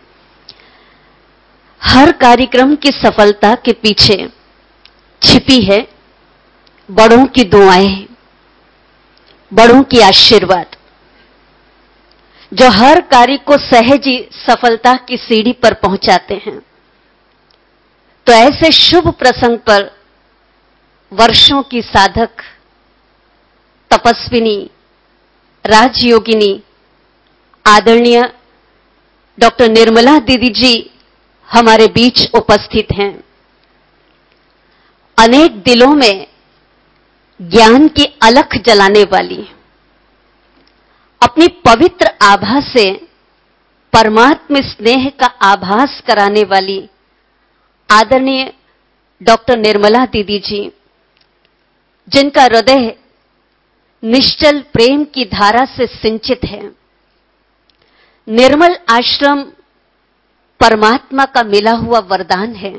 हर कार्यक्रम की सफलता के पीछे छिपी है बड़ों की दुआएं, बड़ों की आशीर्वाद, जो हर कार्य को सहज ही सफलता की सीढ़ी पर पहुंचाते हैं। तो ऐसे शुभ प्रसंग पर वर्षों की साधक, तपस्विनी, राजयोगिनी आदरणीय डॉक्टर निर्मला दीदी जी हमारे बीच उपस्थित हैं। अनेक दिलों में ज्ञान की अलख जलाने वाली, अपनी पवित्र आभा से परमात्म स्नेह का आभास कराने वाली आदरणीय डॉक्टर निर्मला दीदी जी, जिनका हृदय निश्चल प्रेम की धारा से सिंचित है। निर्मल आश्रम परमात्मा का मिला हुआ वरदान है।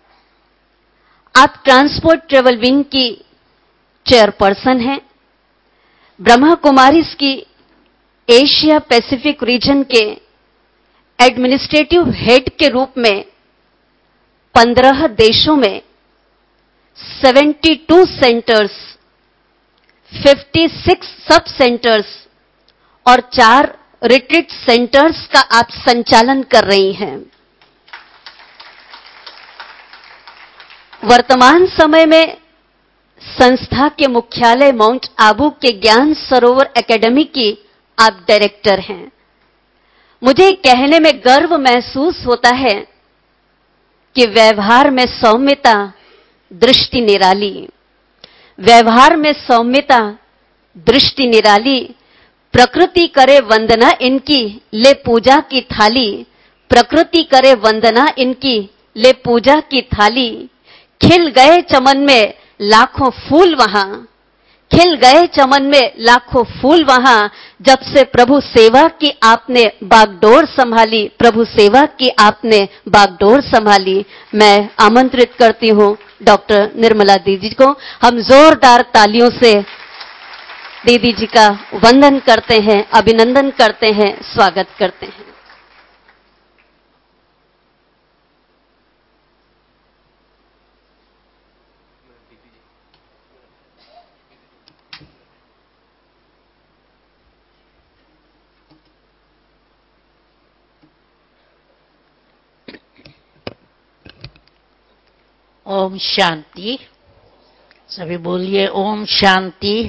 आप ट्रांसपोर्ट ट्रेवल विंग की चेयरपर्सन हैं। ब्रह्मा कुमारीज की एशिया पैसिफिक रीजन के एडमिनिस्ट्रेटिव हेड के रूप में पंद्रह देशों में बहत्तर सेंटर्स, छप्पन सब सेंटर्स और चार रिट्रीट सेंटर्स का आप संचालन कर रही हैं। वर्तमान समय में संस्था के मुख्यालय माउंट आबू के ज्ञान सरोवर एकेडमी की आप डायरेक्टर हैं। मुझे कहने में गर्व महसूस होता है कि व्यवहार में सौम्यता, दृष्टि निराली, व्यवहार में सौम्यता, दृष्टि निराली, प्रकृति करे वंदना इनकी, ले पूजा की थाली, प्रकृति करे वंदना इनकी, ले पूजा की थाली। खिल गए चमन में लाखों फूल वहां, खिल गए चमन में लाखों फूल वहां, जब से प्रभु सेवा की आपने बागडोर संभाली, प्रभु सेवा की आपने बागडोर संभाली। मैं आमंत्रित करती हूं डॉक्टर निर्मला दीदी को। हम जोरदार तालियों से दीदी जी का वंदन करते हैं, अभिनंदन करते हैं, स्वागत करते हैं। ओम शांति। सभी बोलिए ओम शांति।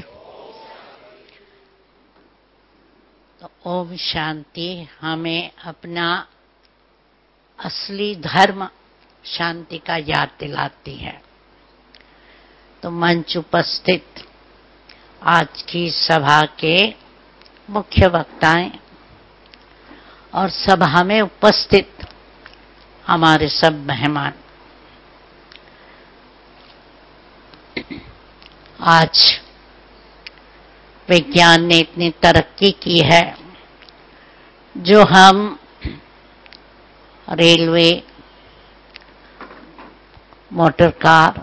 तो ओम शांति हमें अपना असली धर्म शांति का याद दिलाती है। तो मंच उपस्थित आज की सभा के मुख्य वक्ताएं और सभा में उपस्थित हमारे सब मेहमान, आज विज्ञान ने इतनी तरक्की की है, जो हम रेलवे, मोटर कार,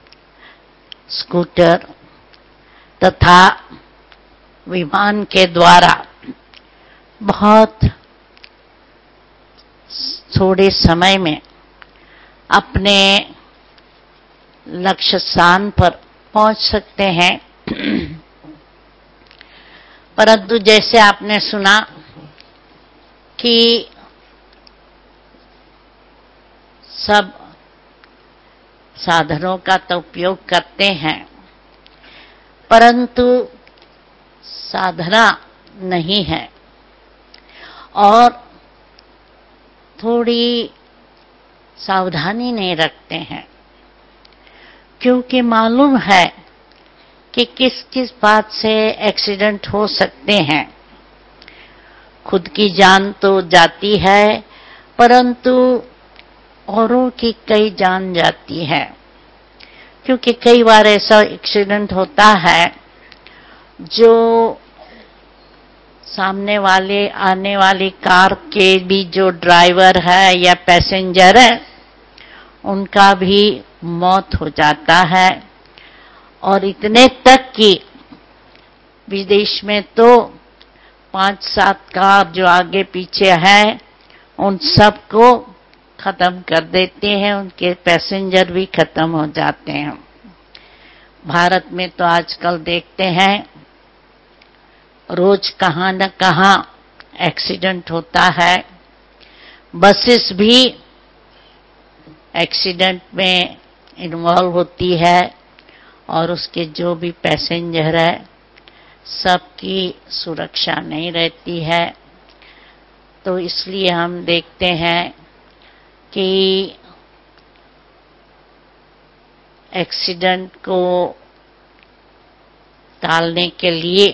स्कूटर तथा विमान के द्वारा बहुत थोड़े समय में अपने लक्ष्य स्थान पर पहुंच सकते हैं। परंतु जैसे आपने सुना कि सब साधनों का तो उपयोग करते हैं, परंतु साधना नहीं है और थोड़ी सावधानी नहीं रखते हैं, क्योंकि मालूम है कि किस किस बात से एक्सीडेंट हो सकते हैं। खुद की जान तो जाती है, परंतु औरों की कई जान जाती है, क्योंकि कई बार ऐसा एक्सीडेंट होता है जो सामने वाले आने वाली कार के भी जो ड्राइवर है या पैसेंजर है उनका भी मौत हो जाता है। और इतने तक कि विदेश में तो पांच सात कार जो आगे पीछे है उन सबको खत्म कर देते हैं, उनके पैसेंजर भी खत्म हो जाते हैं। भारत में तो आजकल देखते हैं रोज कहां न कहां एक्सीडेंट होता है। बसेस भी एक्सीडेंट में इन्वॉल्व होती है और उसके जो भी पैसेंजर है सबकी सुरक्षा नहीं रहती है। तो इसलिए हम देखते हैं कि एक्सीडेंट को टालने के लिए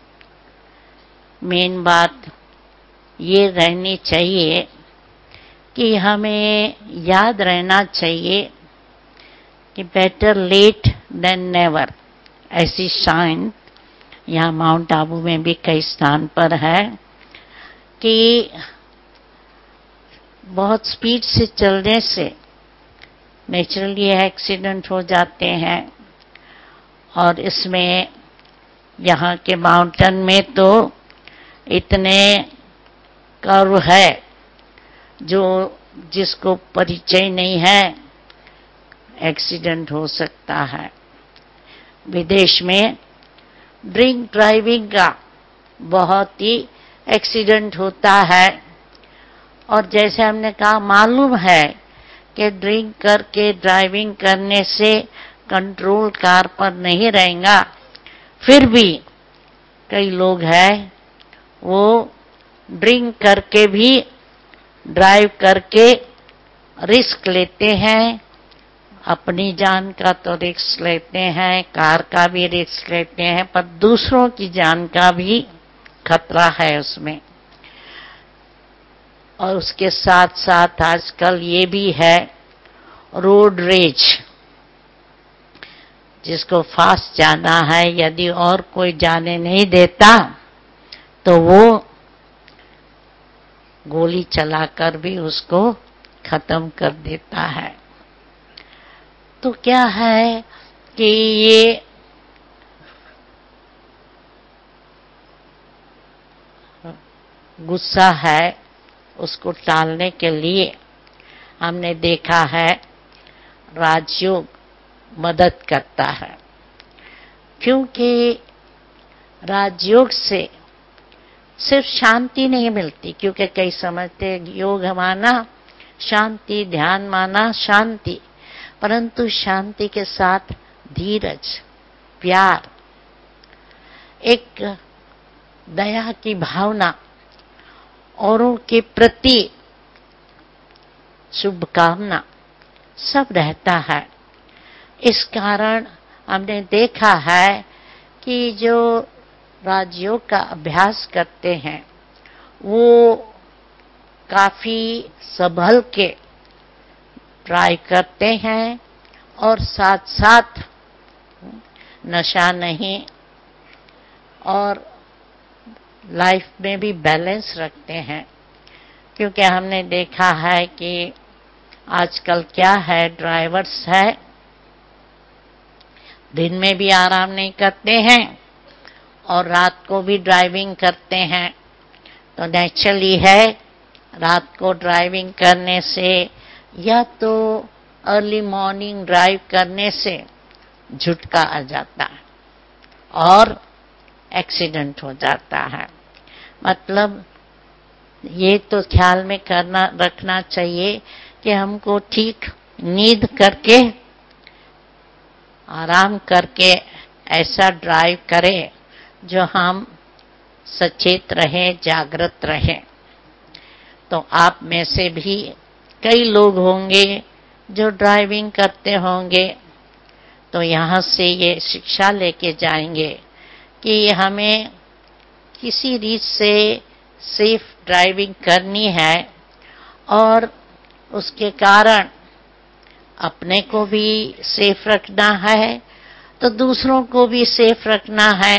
मेन बात ये रहनी चाहिए कि हमें याद रहना चाहिए कि बेटर लेट देन नेवर। ऐसी शाइन यहाँ माउंट आबू में भी कई स्थान पर है कि बहुत स्पीड से चलने से नेचुरली एक्सीडेंट हो जाते हैं। और इसमें यहाँ के माउंटेन में तो इतने कर्व है जो जिसको परिचय नहीं है, एक्सीडेंट हो सकता है। विदेश में ड्रिंक ड्राइविंग का बहुत ही एक्सीडेंट होता है। और जैसे हमने कहा मालूम है कि ड्रिंक करके ड्राइविंग करने से कंट्रोल कार पर नहीं रहेगा, फिर भी कई लोग हैं वो ड्रिंक करके भी ड्राइव करके रिस्क लेते हैं। अपनी जान का तो रिस्क लेते हैं, कार का भी रिस्क लेते हैं, पर दूसरों की जान का भी खतरा है उसमें। और उसके साथ साथ आजकल ये भी है रोड रेज, जिसको फास्ट जाना है, यदि और कोई जाने नहीं देता तो वो गोली चलाकर भी उसको खत्म कर देता है। तो क्या है कि ये गुस्सा है, उसको टालने के लिए हमने देखा है राजयोग मदद करता है। क्योंकि राजयोग से सिर्फ शांति नहीं मिलती, क्योंकि कई समझते योग माना शांति, ध्यान माना शांति, परंतु शांति के साथ धीरज, प्यार, एक दया की भावना, औरों के प्रति शुभकामना सब रहता है। इस कारण हमने देखा है कि जो राजयोग का अभ्यास करते हैं वो काफी संभल के ट्राई करते हैं और साथ साथ नशा नहीं और लाइफ में भी बैलेंस रखते हैं। क्योंकि हमने देखा है कि आजकल क्या है, ड्राइवर्स है दिन में भी आराम नहीं करते हैं और रात को भी ड्राइविंग करते हैं। तो नेचुरली है रात को ड्राइविंग करने से या तो अर्ली मॉर्निंग ड्राइव करने से झुटका आ जाता है और एक्सीडेंट हो जाता है। मतलब ये तो ख्याल में करना रखना चाहिए कि हमको ठीक नींद करके आराम करके ऐसा ड्राइव करें जो हम सचेत रहें, जागृत रहें। तो आप में से भी कई लोग होंगे जो ड्राइविंग करते होंगे, तो यहाँ से ये शिक्षा लेके जाएंगे कि हमें किसी रीत से सेफ ड्राइविंग करनी है और उसके कारण अपने को भी सेफ रखना है तो दूसरों को भी सेफ रखना है।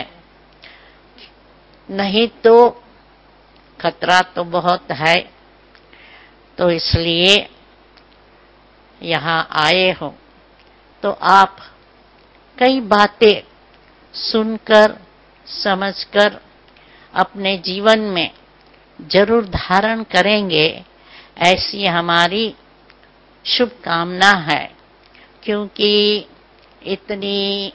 नहीं तो खतरा तो बहुत है। तो इसलिए यहाँ आए हो तो आप कई बातें सुनकर समझकर अपने जीवन में जरूर धारण करेंगे, ऐसी हमारी शुभकामना है। क्योंकि इतनी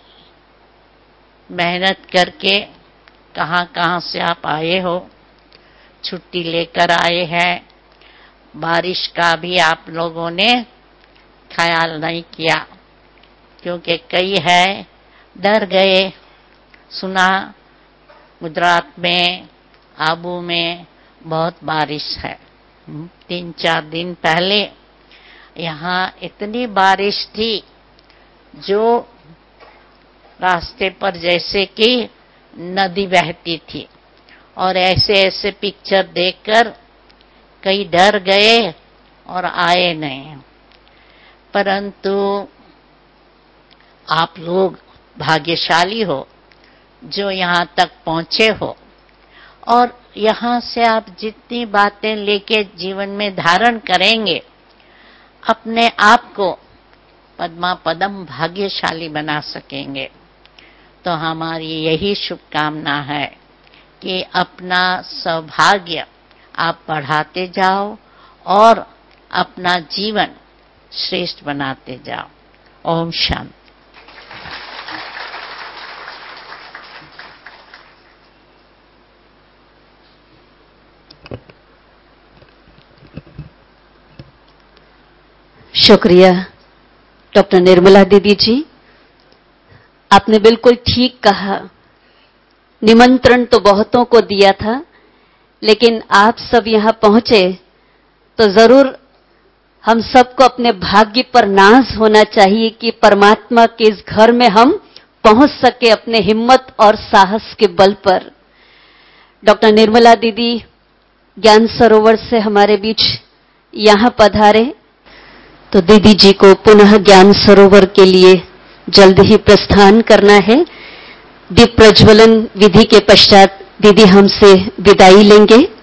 मेहनत करके कहाँ कहाँ से आप आए हो, छुट्टी लेकर आए हैं, बारिश का भी आप लोगों ने ख्याल नहीं किया क्योंकि कई है डर गए। सुना गुजरात में आबू में बहुत बारिश है। तीन चार दिन पहले यहाँ इतनी बारिश थी जो रास्ते पर जैसे कि नदी बहती थी और ऐसे ऐसे पिक्चर देखकर कई डर गए और आए नहीं। परंतु आप लोग भाग्यशाली हो जो यहाँ तक पहुँचे हो और यहाँ से आप जितनी बातें लेके जीवन में धारण करेंगे अपने आप को पद्मा पदम भाग्यशाली बना सकेंगे। तो हमारी यही शुभकामना है कि अपना सौभाग्य आप बढ़ाते जाओ और अपना जीवन श्रेष्ठ बनाते जाओ। ओम शांति। शुक्रिया डॉक्टर निर्मला दीदी जी, आपने बिल्कुल ठीक कहा। निमंत्रण तो बहुतों को दिया था, लेकिन आप सब यहाँ पहुंचे तो जरूर हम सबको अपने भाग्य पर नाज होना चाहिए कि परमात्मा के इस घर में हम पहुंच सके अपने हिम्मत और साहस के बल पर। डॉक्टर निर्मला दीदी ज्ञान सरोवर से हमारे बीच यहाँ पधारे, तो दीदी जी को पुनः ज्ञान सरोवर के लिए जल्द ही प्रस्थान करना है। दीप प्रज्वलन विधि के पश्चात दीदी हमसे विदाई लेंगे।